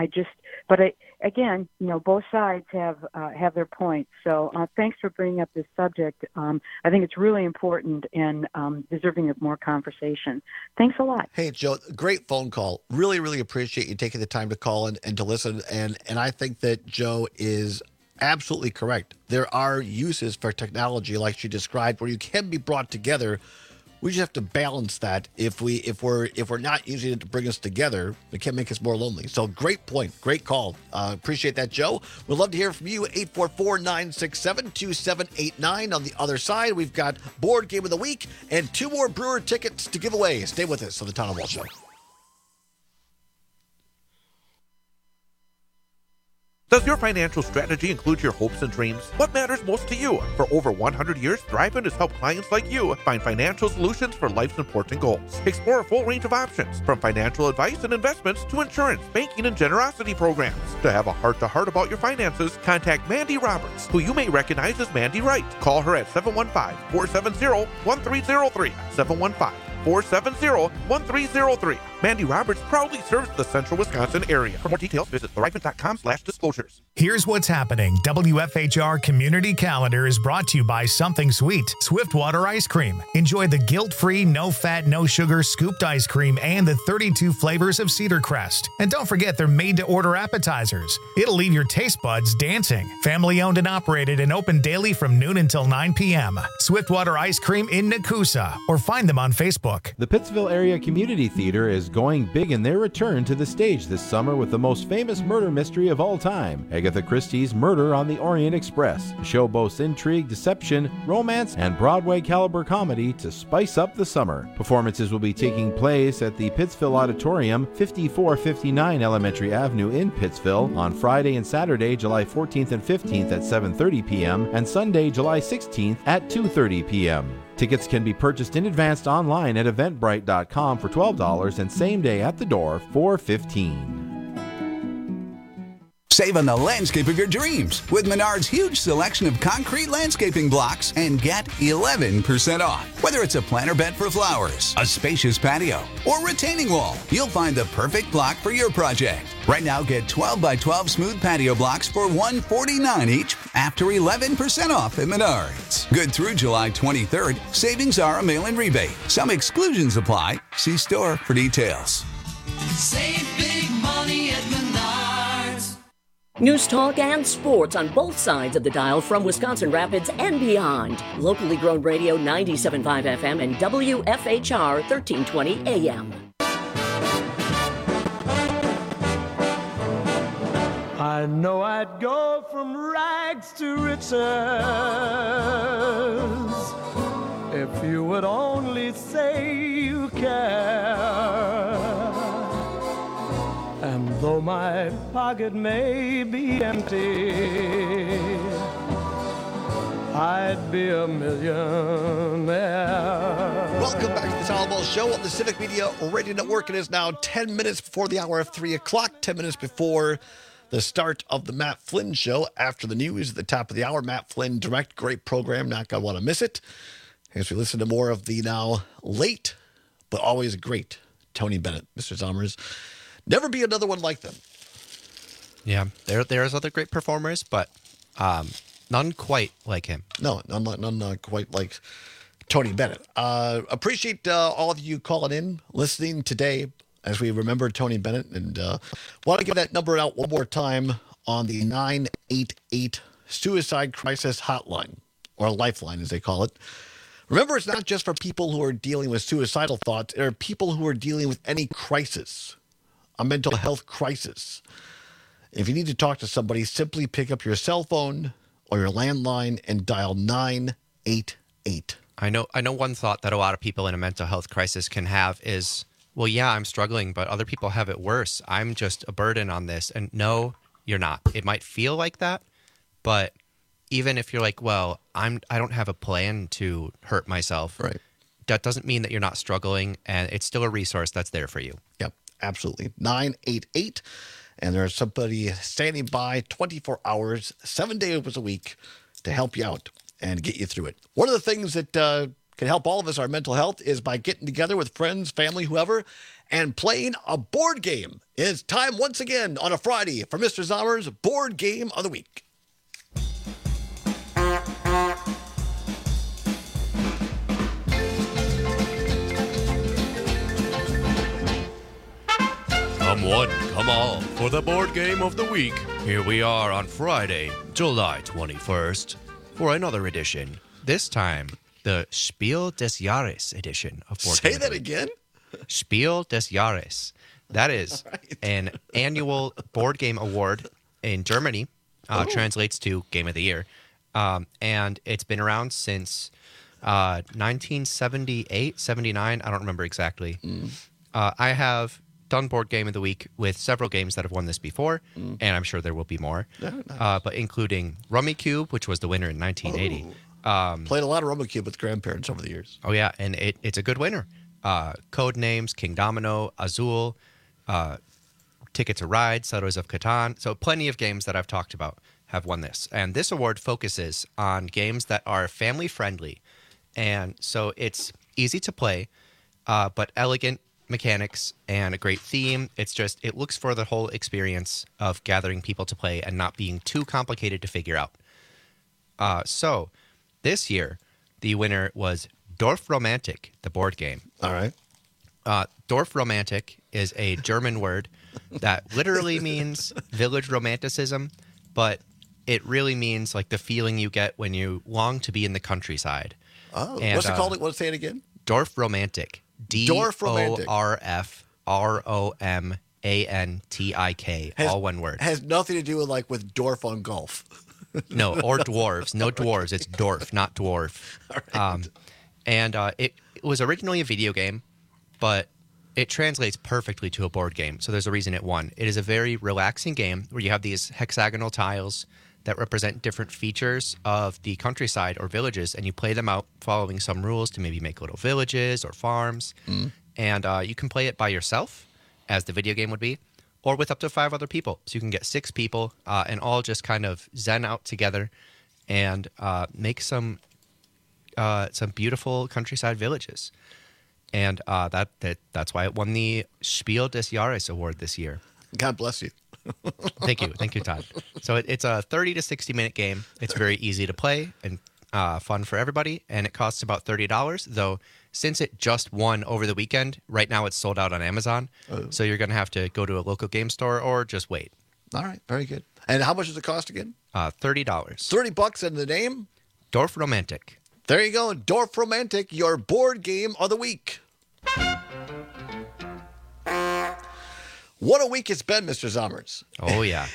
Speaker 1: Again, both sides have their points. So thanks for bringing up this subject. I think it's really important and deserving of more conversation. Thanks a lot.
Speaker 18: Hey, Joe, great phone call. Really, really appreciate you taking the time to call and to listen. And I think that Joe is absolutely correct. There are uses for technology like she described where you can be brought together. We just have to balance that. If we're not using it to bring us together, it can make us more lonely. So great point. Great call. Appreciate that, Joe. We'd love to hear from you. 844-967-2789. On the other side, we've got Board Game of the Week and 2 more Brewer tickets to give away. Stay with us on the Tom and Wall Show.
Speaker 7: Does your financial strategy include your hopes and dreams? What matters most to you? For over 100 years, Thrivent has helped clients like you find financial solutions for life's important goals. Explore a full range of options, from financial advice and investments to insurance, banking, and generosity programs. To have a heart-to-heart about your finances, contact Mandy Roberts, who you may recognize as Mandy Wright. Call her at 715-470-1303, 715-470-1303. Mandy Roberts proudly serves the central Wisconsin area. For more details, visit thrivent.com/disclosures.
Speaker 17: Here's what's happening. WFHR Community Calendar is brought to you by Something Sweet, Swiftwater Ice Cream. Enjoy the guilt-free, no-fat, no-sugar scooped ice cream and the 32 flavors of Cedar Crest. And don't forget they're made-to-order appetizers. It'll leave your taste buds dancing. Family-owned and operated and open daily from noon until 9 p.m. Swiftwater Ice Cream in Nakusa, or find them on Facebook.
Speaker 14: The Pittsville Area Community Theater is going big in their return to the stage this summer with the most famous murder mystery of all time, Agatha Christie's Murder on the Orient Express. The show boasts intrigue, deception, romance, and Broadway-caliber comedy to spice up the summer. Performances will be taking place at the Pittsville Auditorium, 5459 Elementary Avenue in Pittsville, on Friday and Saturday, July 14th and 15th at 7:30 p.m., and Sunday, July 16th at 2:30 p.m. Tickets can be purchased in advance online at eventbrite.com for $12 and same day at the door for $15.
Speaker 15: Save on the landscape of your dreams with Menard's huge selection of concrete landscaping blocks and get 11% off. Whether it's a planter bed for flowers, a spacious patio, or retaining wall, you'll find the perfect block for your project. Right now, get 12 by 12 smooth patio blocks for $149 each after 11% off at Menard's. Good through July 23rd. Savings are a mail-in rebate. Some exclusions apply. See store for details.
Speaker 16: Save big money at Menard's.
Speaker 2: News talk and sports on both sides of the dial from Wisconsin Rapids and beyond. Locally grown radio 97.5 FM and WFHR 1320 AM.
Speaker 19: I know I'd go from rags to riches if you would only say you care. And though my pocket may be empty, I'd be a millionaire.
Speaker 18: Welcome back to the Town Hall Show on the Civic Media Radio Network. It is now 10 minutes before the hour of 3 o'clock, 10 minutes before the start of the Matt Flynn Show. After the news at the top of the hour, Matt Flynn Direct, great program, not going to want to miss it. As we listen to more of the now late, but always great Tony Bennett, Mr. Zommers. Never be another one like them.
Speaker 22: Yeah, there's other great performers, but none quite like him.
Speaker 18: No, none quite like Tony Bennett. Appreciate all of you calling in, listening today as we remember Tony Bennett. And want to give that number out one more time on the 988 Suicide Crisis Hotline, or Lifeline as they call it. Remember, it's not just for people who are dealing with suicidal thoughts. There are people who are dealing with any crisis. A mental health crisis. If you need to talk to somebody, simply pick up your cell phone or your landline and dial 988.
Speaker 22: I know one thought that a lot of people in a mental health crisis can have is, well, yeah, I'm struggling, but other people have it worse. I'm just a burden on this. And no, you're not. It might feel like that, but even if you're like, well, I don't have a plan to hurt myself.
Speaker 18: Right.
Speaker 22: That doesn't mean that you're not struggling, and it's still a resource that's there for you.
Speaker 18: Yep. Absolutely. 988. And there's somebody standing by 24 hours, 7 days a week to help you out and get you through it. One of the things that can help all of us, our mental health, is by getting together with friends, family, whoever, and playing a board game. It's time once again on a Friday for Mr. Zommers' Board Game of the Week.
Speaker 21: Come one, come all, for the board game of the week. Here we are on Friday, July 21st,
Speaker 22: for another edition. This time, the Spiel des Jahres edition of Board Game.
Speaker 18: Say that again?
Speaker 22: Spiel des Jahres. That is an annual board game award in Germany. Translates to Game of the Year. And it's been around since 1978, 79. I don't remember exactly. I have done Board Game of the Week with several games that have won this before, and I'm sure there will be more, but including Rummikub, which was the winner in 1980.
Speaker 18: Played a lot of Rummikub with grandparents over the years.
Speaker 22: Oh, yeah, and it's a good winner. Codenames, King Domino, Azul, Ticket to Ride, Settlers of Catan. So plenty of games that I've talked about have won this. And this award focuses on games that are family-friendly. And so it's easy to play, but elegant mechanics and a great theme. It looks for the whole experience of gathering people to play and not being too complicated to figure out. So this year, the winner was Dorfromantik, the board game.
Speaker 18: All right.
Speaker 22: Dorfromantik is a German word that literally means village romanticism, but it really means like the feeling you get when you long to be in the countryside.
Speaker 18: Oh, and, what's it called? Say it again.
Speaker 22: Dorfromantik.
Speaker 18: Dorfromantik.
Speaker 22: Romantik, all one word.
Speaker 18: Has nothing to do with dwarf on golf.
Speaker 22: No, or dwarves. No dwarves. It's dwarf, not dwarf.
Speaker 18: Right.
Speaker 22: It was originally a video game, but it translates perfectly to a board game. So there's a reason it won. It is a very relaxing game where you have these hexagonal tiles that represent different features of the countryside or villages, and you play them out following some rules to maybe make little villages or farms. And you can play it by yourself, as the video game would be, or with up to 5 other people. So you can get 6 people and all just kind of zen out together and make some beautiful countryside villages. And that's why it won the Spiel des Jahres award this year.
Speaker 18: God bless you.
Speaker 22: Thank you, Todd. So it's a 30 to 60-minute game. It's very easy to play and fun for everybody, and it costs about $30, though since it just won over the weekend, right now it's sold out on Amazon, so you're going to have to go to a local game store or just wait.
Speaker 18: All right, very good. And how much does it cost again?
Speaker 22: $30.
Speaker 18: $30 in the name?
Speaker 22: Dorfromantik.
Speaker 18: There you go, Dorfromantik, your board game of the week. What a week it's been, Mr. Zommers.
Speaker 22: Oh, yeah.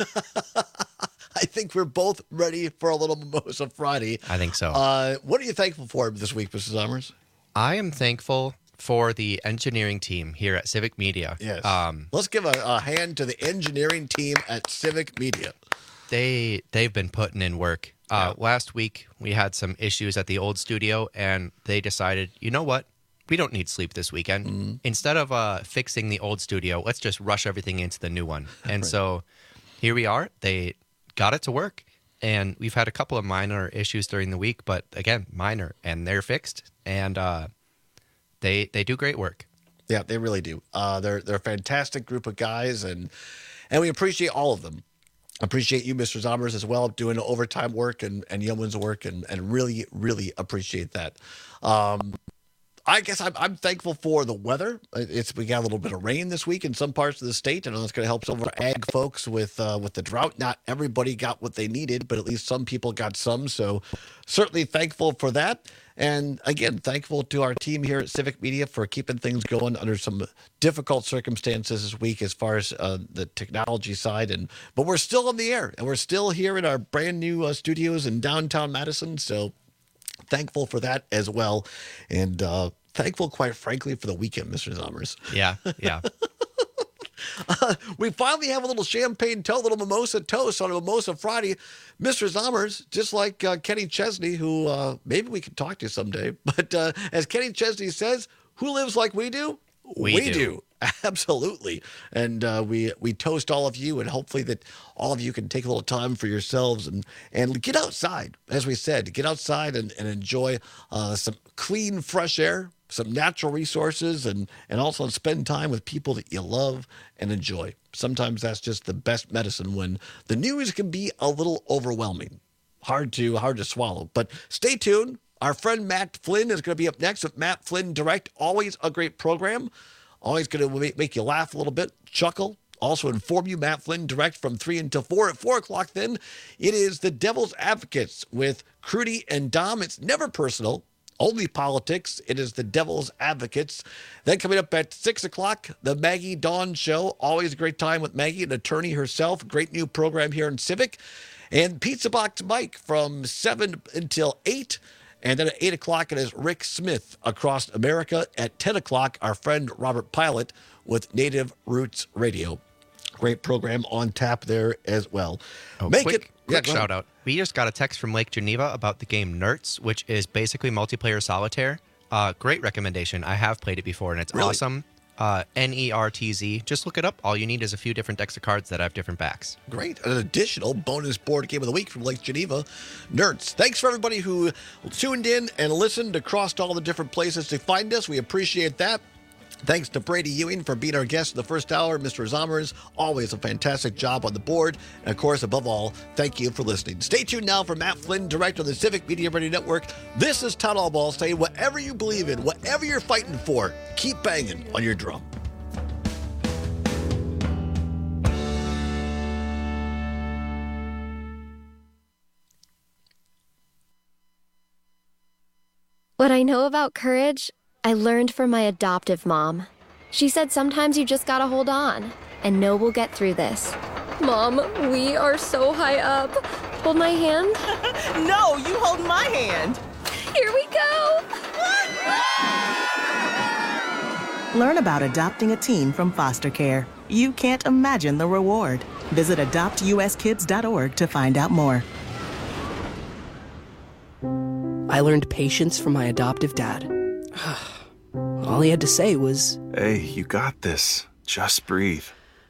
Speaker 18: I think we're both ready for a little Mimosa Friday.
Speaker 22: I think so.
Speaker 18: What are you thankful for this week, Mr. Zommers?
Speaker 22: I am thankful for the engineering team here at Civic Media.
Speaker 18: Yes. Let's give a hand to the engineering team at Civic Media.
Speaker 22: They've been putting in work. Last week, we had some issues at the old studio, and they decided, you know what? We don't need sleep this weekend. Instead of fixing the old studio, let's just rush everything into the new one. And so here we are. They got it to work. And we've had a couple of minor issues during the week, but again, minor. And they're fixed. And they do great work.
Speaker 18: Yeah, they really do. They're a fantastic group of guys, and we appreciate all of them. Appreciate you, Mr. Zommers, as well, doing overtime work and yeoman's work, and really, really appreciate that. I guess I'm thankful for the weather. We got a little bit of rain this week in some parts of the state. I know it's going to help some of our ag folks with the drought. Not everybody got what they needed, but at least some people got some. So certainly thankful for that. And again, thankful to our team here at Civic Media for keeping things going under some difficult circumstances this week as far as the technology side. But we're still on the air, and we're still here in our brand new studios in downtown Madison. So thankful for that as well. And thankful, quite frankly, for the weekend, Mr. Zommers.
Speaker 22: Yeah.
Speaker 18: We finally have a little champagne toast, a little mimosa toast on a Mimosa Friday. Mr. Zommers, just like Kenny Chesney, who maybe we could talk to someday. But as Kenny Chesney says, who lives like we do?
Speaker 22: We do.
Speaker 18: Absolutely. And we toast all of you, and hopefully that all of you can take a little time for yourselves and get outside. As we said, get outside and enjoy some clean, fresh air, some natural resources, and also spend time with people that you love and enjoy. Sometimes that's just the best medicine when the news can be a little overwhelming. Hard to swallow. But stay tuned. Our friend Matt Flynn is going to be up next with Matt Flynn Direct. Always a great program. Always going to make you laugh a little bit, chuckle. Also inform you, Matt Flynn Direct from 3 until 4. At 4 o'clock then, it is the Devil's Advocates with Crudy and Dom. It's never personal, only politics. It is the Devil's Advocates. Then coming up at 6 o'clock, the Maggie Dawn Show. Always a great time with Maggie, an attorney herself. Great new program here in Civic. And Pizza Box Mike from 7 until 8. And then at 8 o'clock, it is Rick Smith Across America. At 10 o'clock, our friend Robert Pilot with Native Roots Radio. Great program on tap there as well.
Speaker 22: Quick shout out. We just got a text from Lake Geneva about the game Nertz, which is basically multiplayer solitaire. Great recommendation. I have played it before, and it's awesome. Nertz. Just look it up. All you need is a few different decks of cards that have different backs.
Speaker 18: Great. An additional bonus board game of the week from Lake Geneva, Nertz. Thanks for everybody who tuned in and listened across all the different places to find us. We appreciate that. Thanks to Brady Ewing for being our guest in the first hour. Mr. Zommers, always a fantastic job on the board. And of course, above all, thank you for listening. Stay tuned now for Matt Flynn, director of the Civic Media Radio Network. This is Todd Allball saying, whatever you believe in, whatever you're fighting for, keep banging on your drum.
Speaker 4: What I know about courage, I learned from my adoptive mom. She said sometimes you just gotta hold on and know we'll get through this. Mom, we are so high up. Hold my hand.
Speaker 5: No, you hold my hand.
Speaker 4: Here we go.
Speaker 5: Learn about adopting a teen from foster care. You can't imagine the reward. Visit adoptuskids.org to find out more.
Speaker 8: I learned patience from my adoptive dad. All he had to say was,
Speaker 23: "Hey, you got this. Just breathe."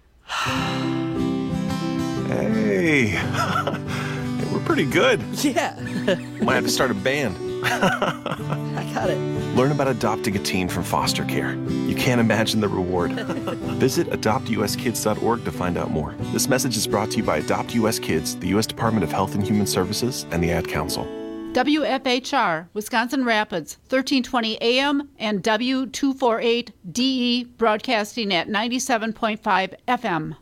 Speaker 23: Hey, we're pretty good.
Speaker 5: Yeah.
Speaker 23: Might have to start a band.
Speaker 5: I got it.
Speaker 23: Learn about adopting a teen from foster care. You can't imagine the reward. Visit adoptuskids.org to find out more. This message is brought to you by Adopt US Kids, the U.S. Department of Health and Human Services, and the Ad Council.
Speaker 24: WFHR, Wisconsin Rapids, 1320 AM and W248DE, broadcasting at 97.5 FM.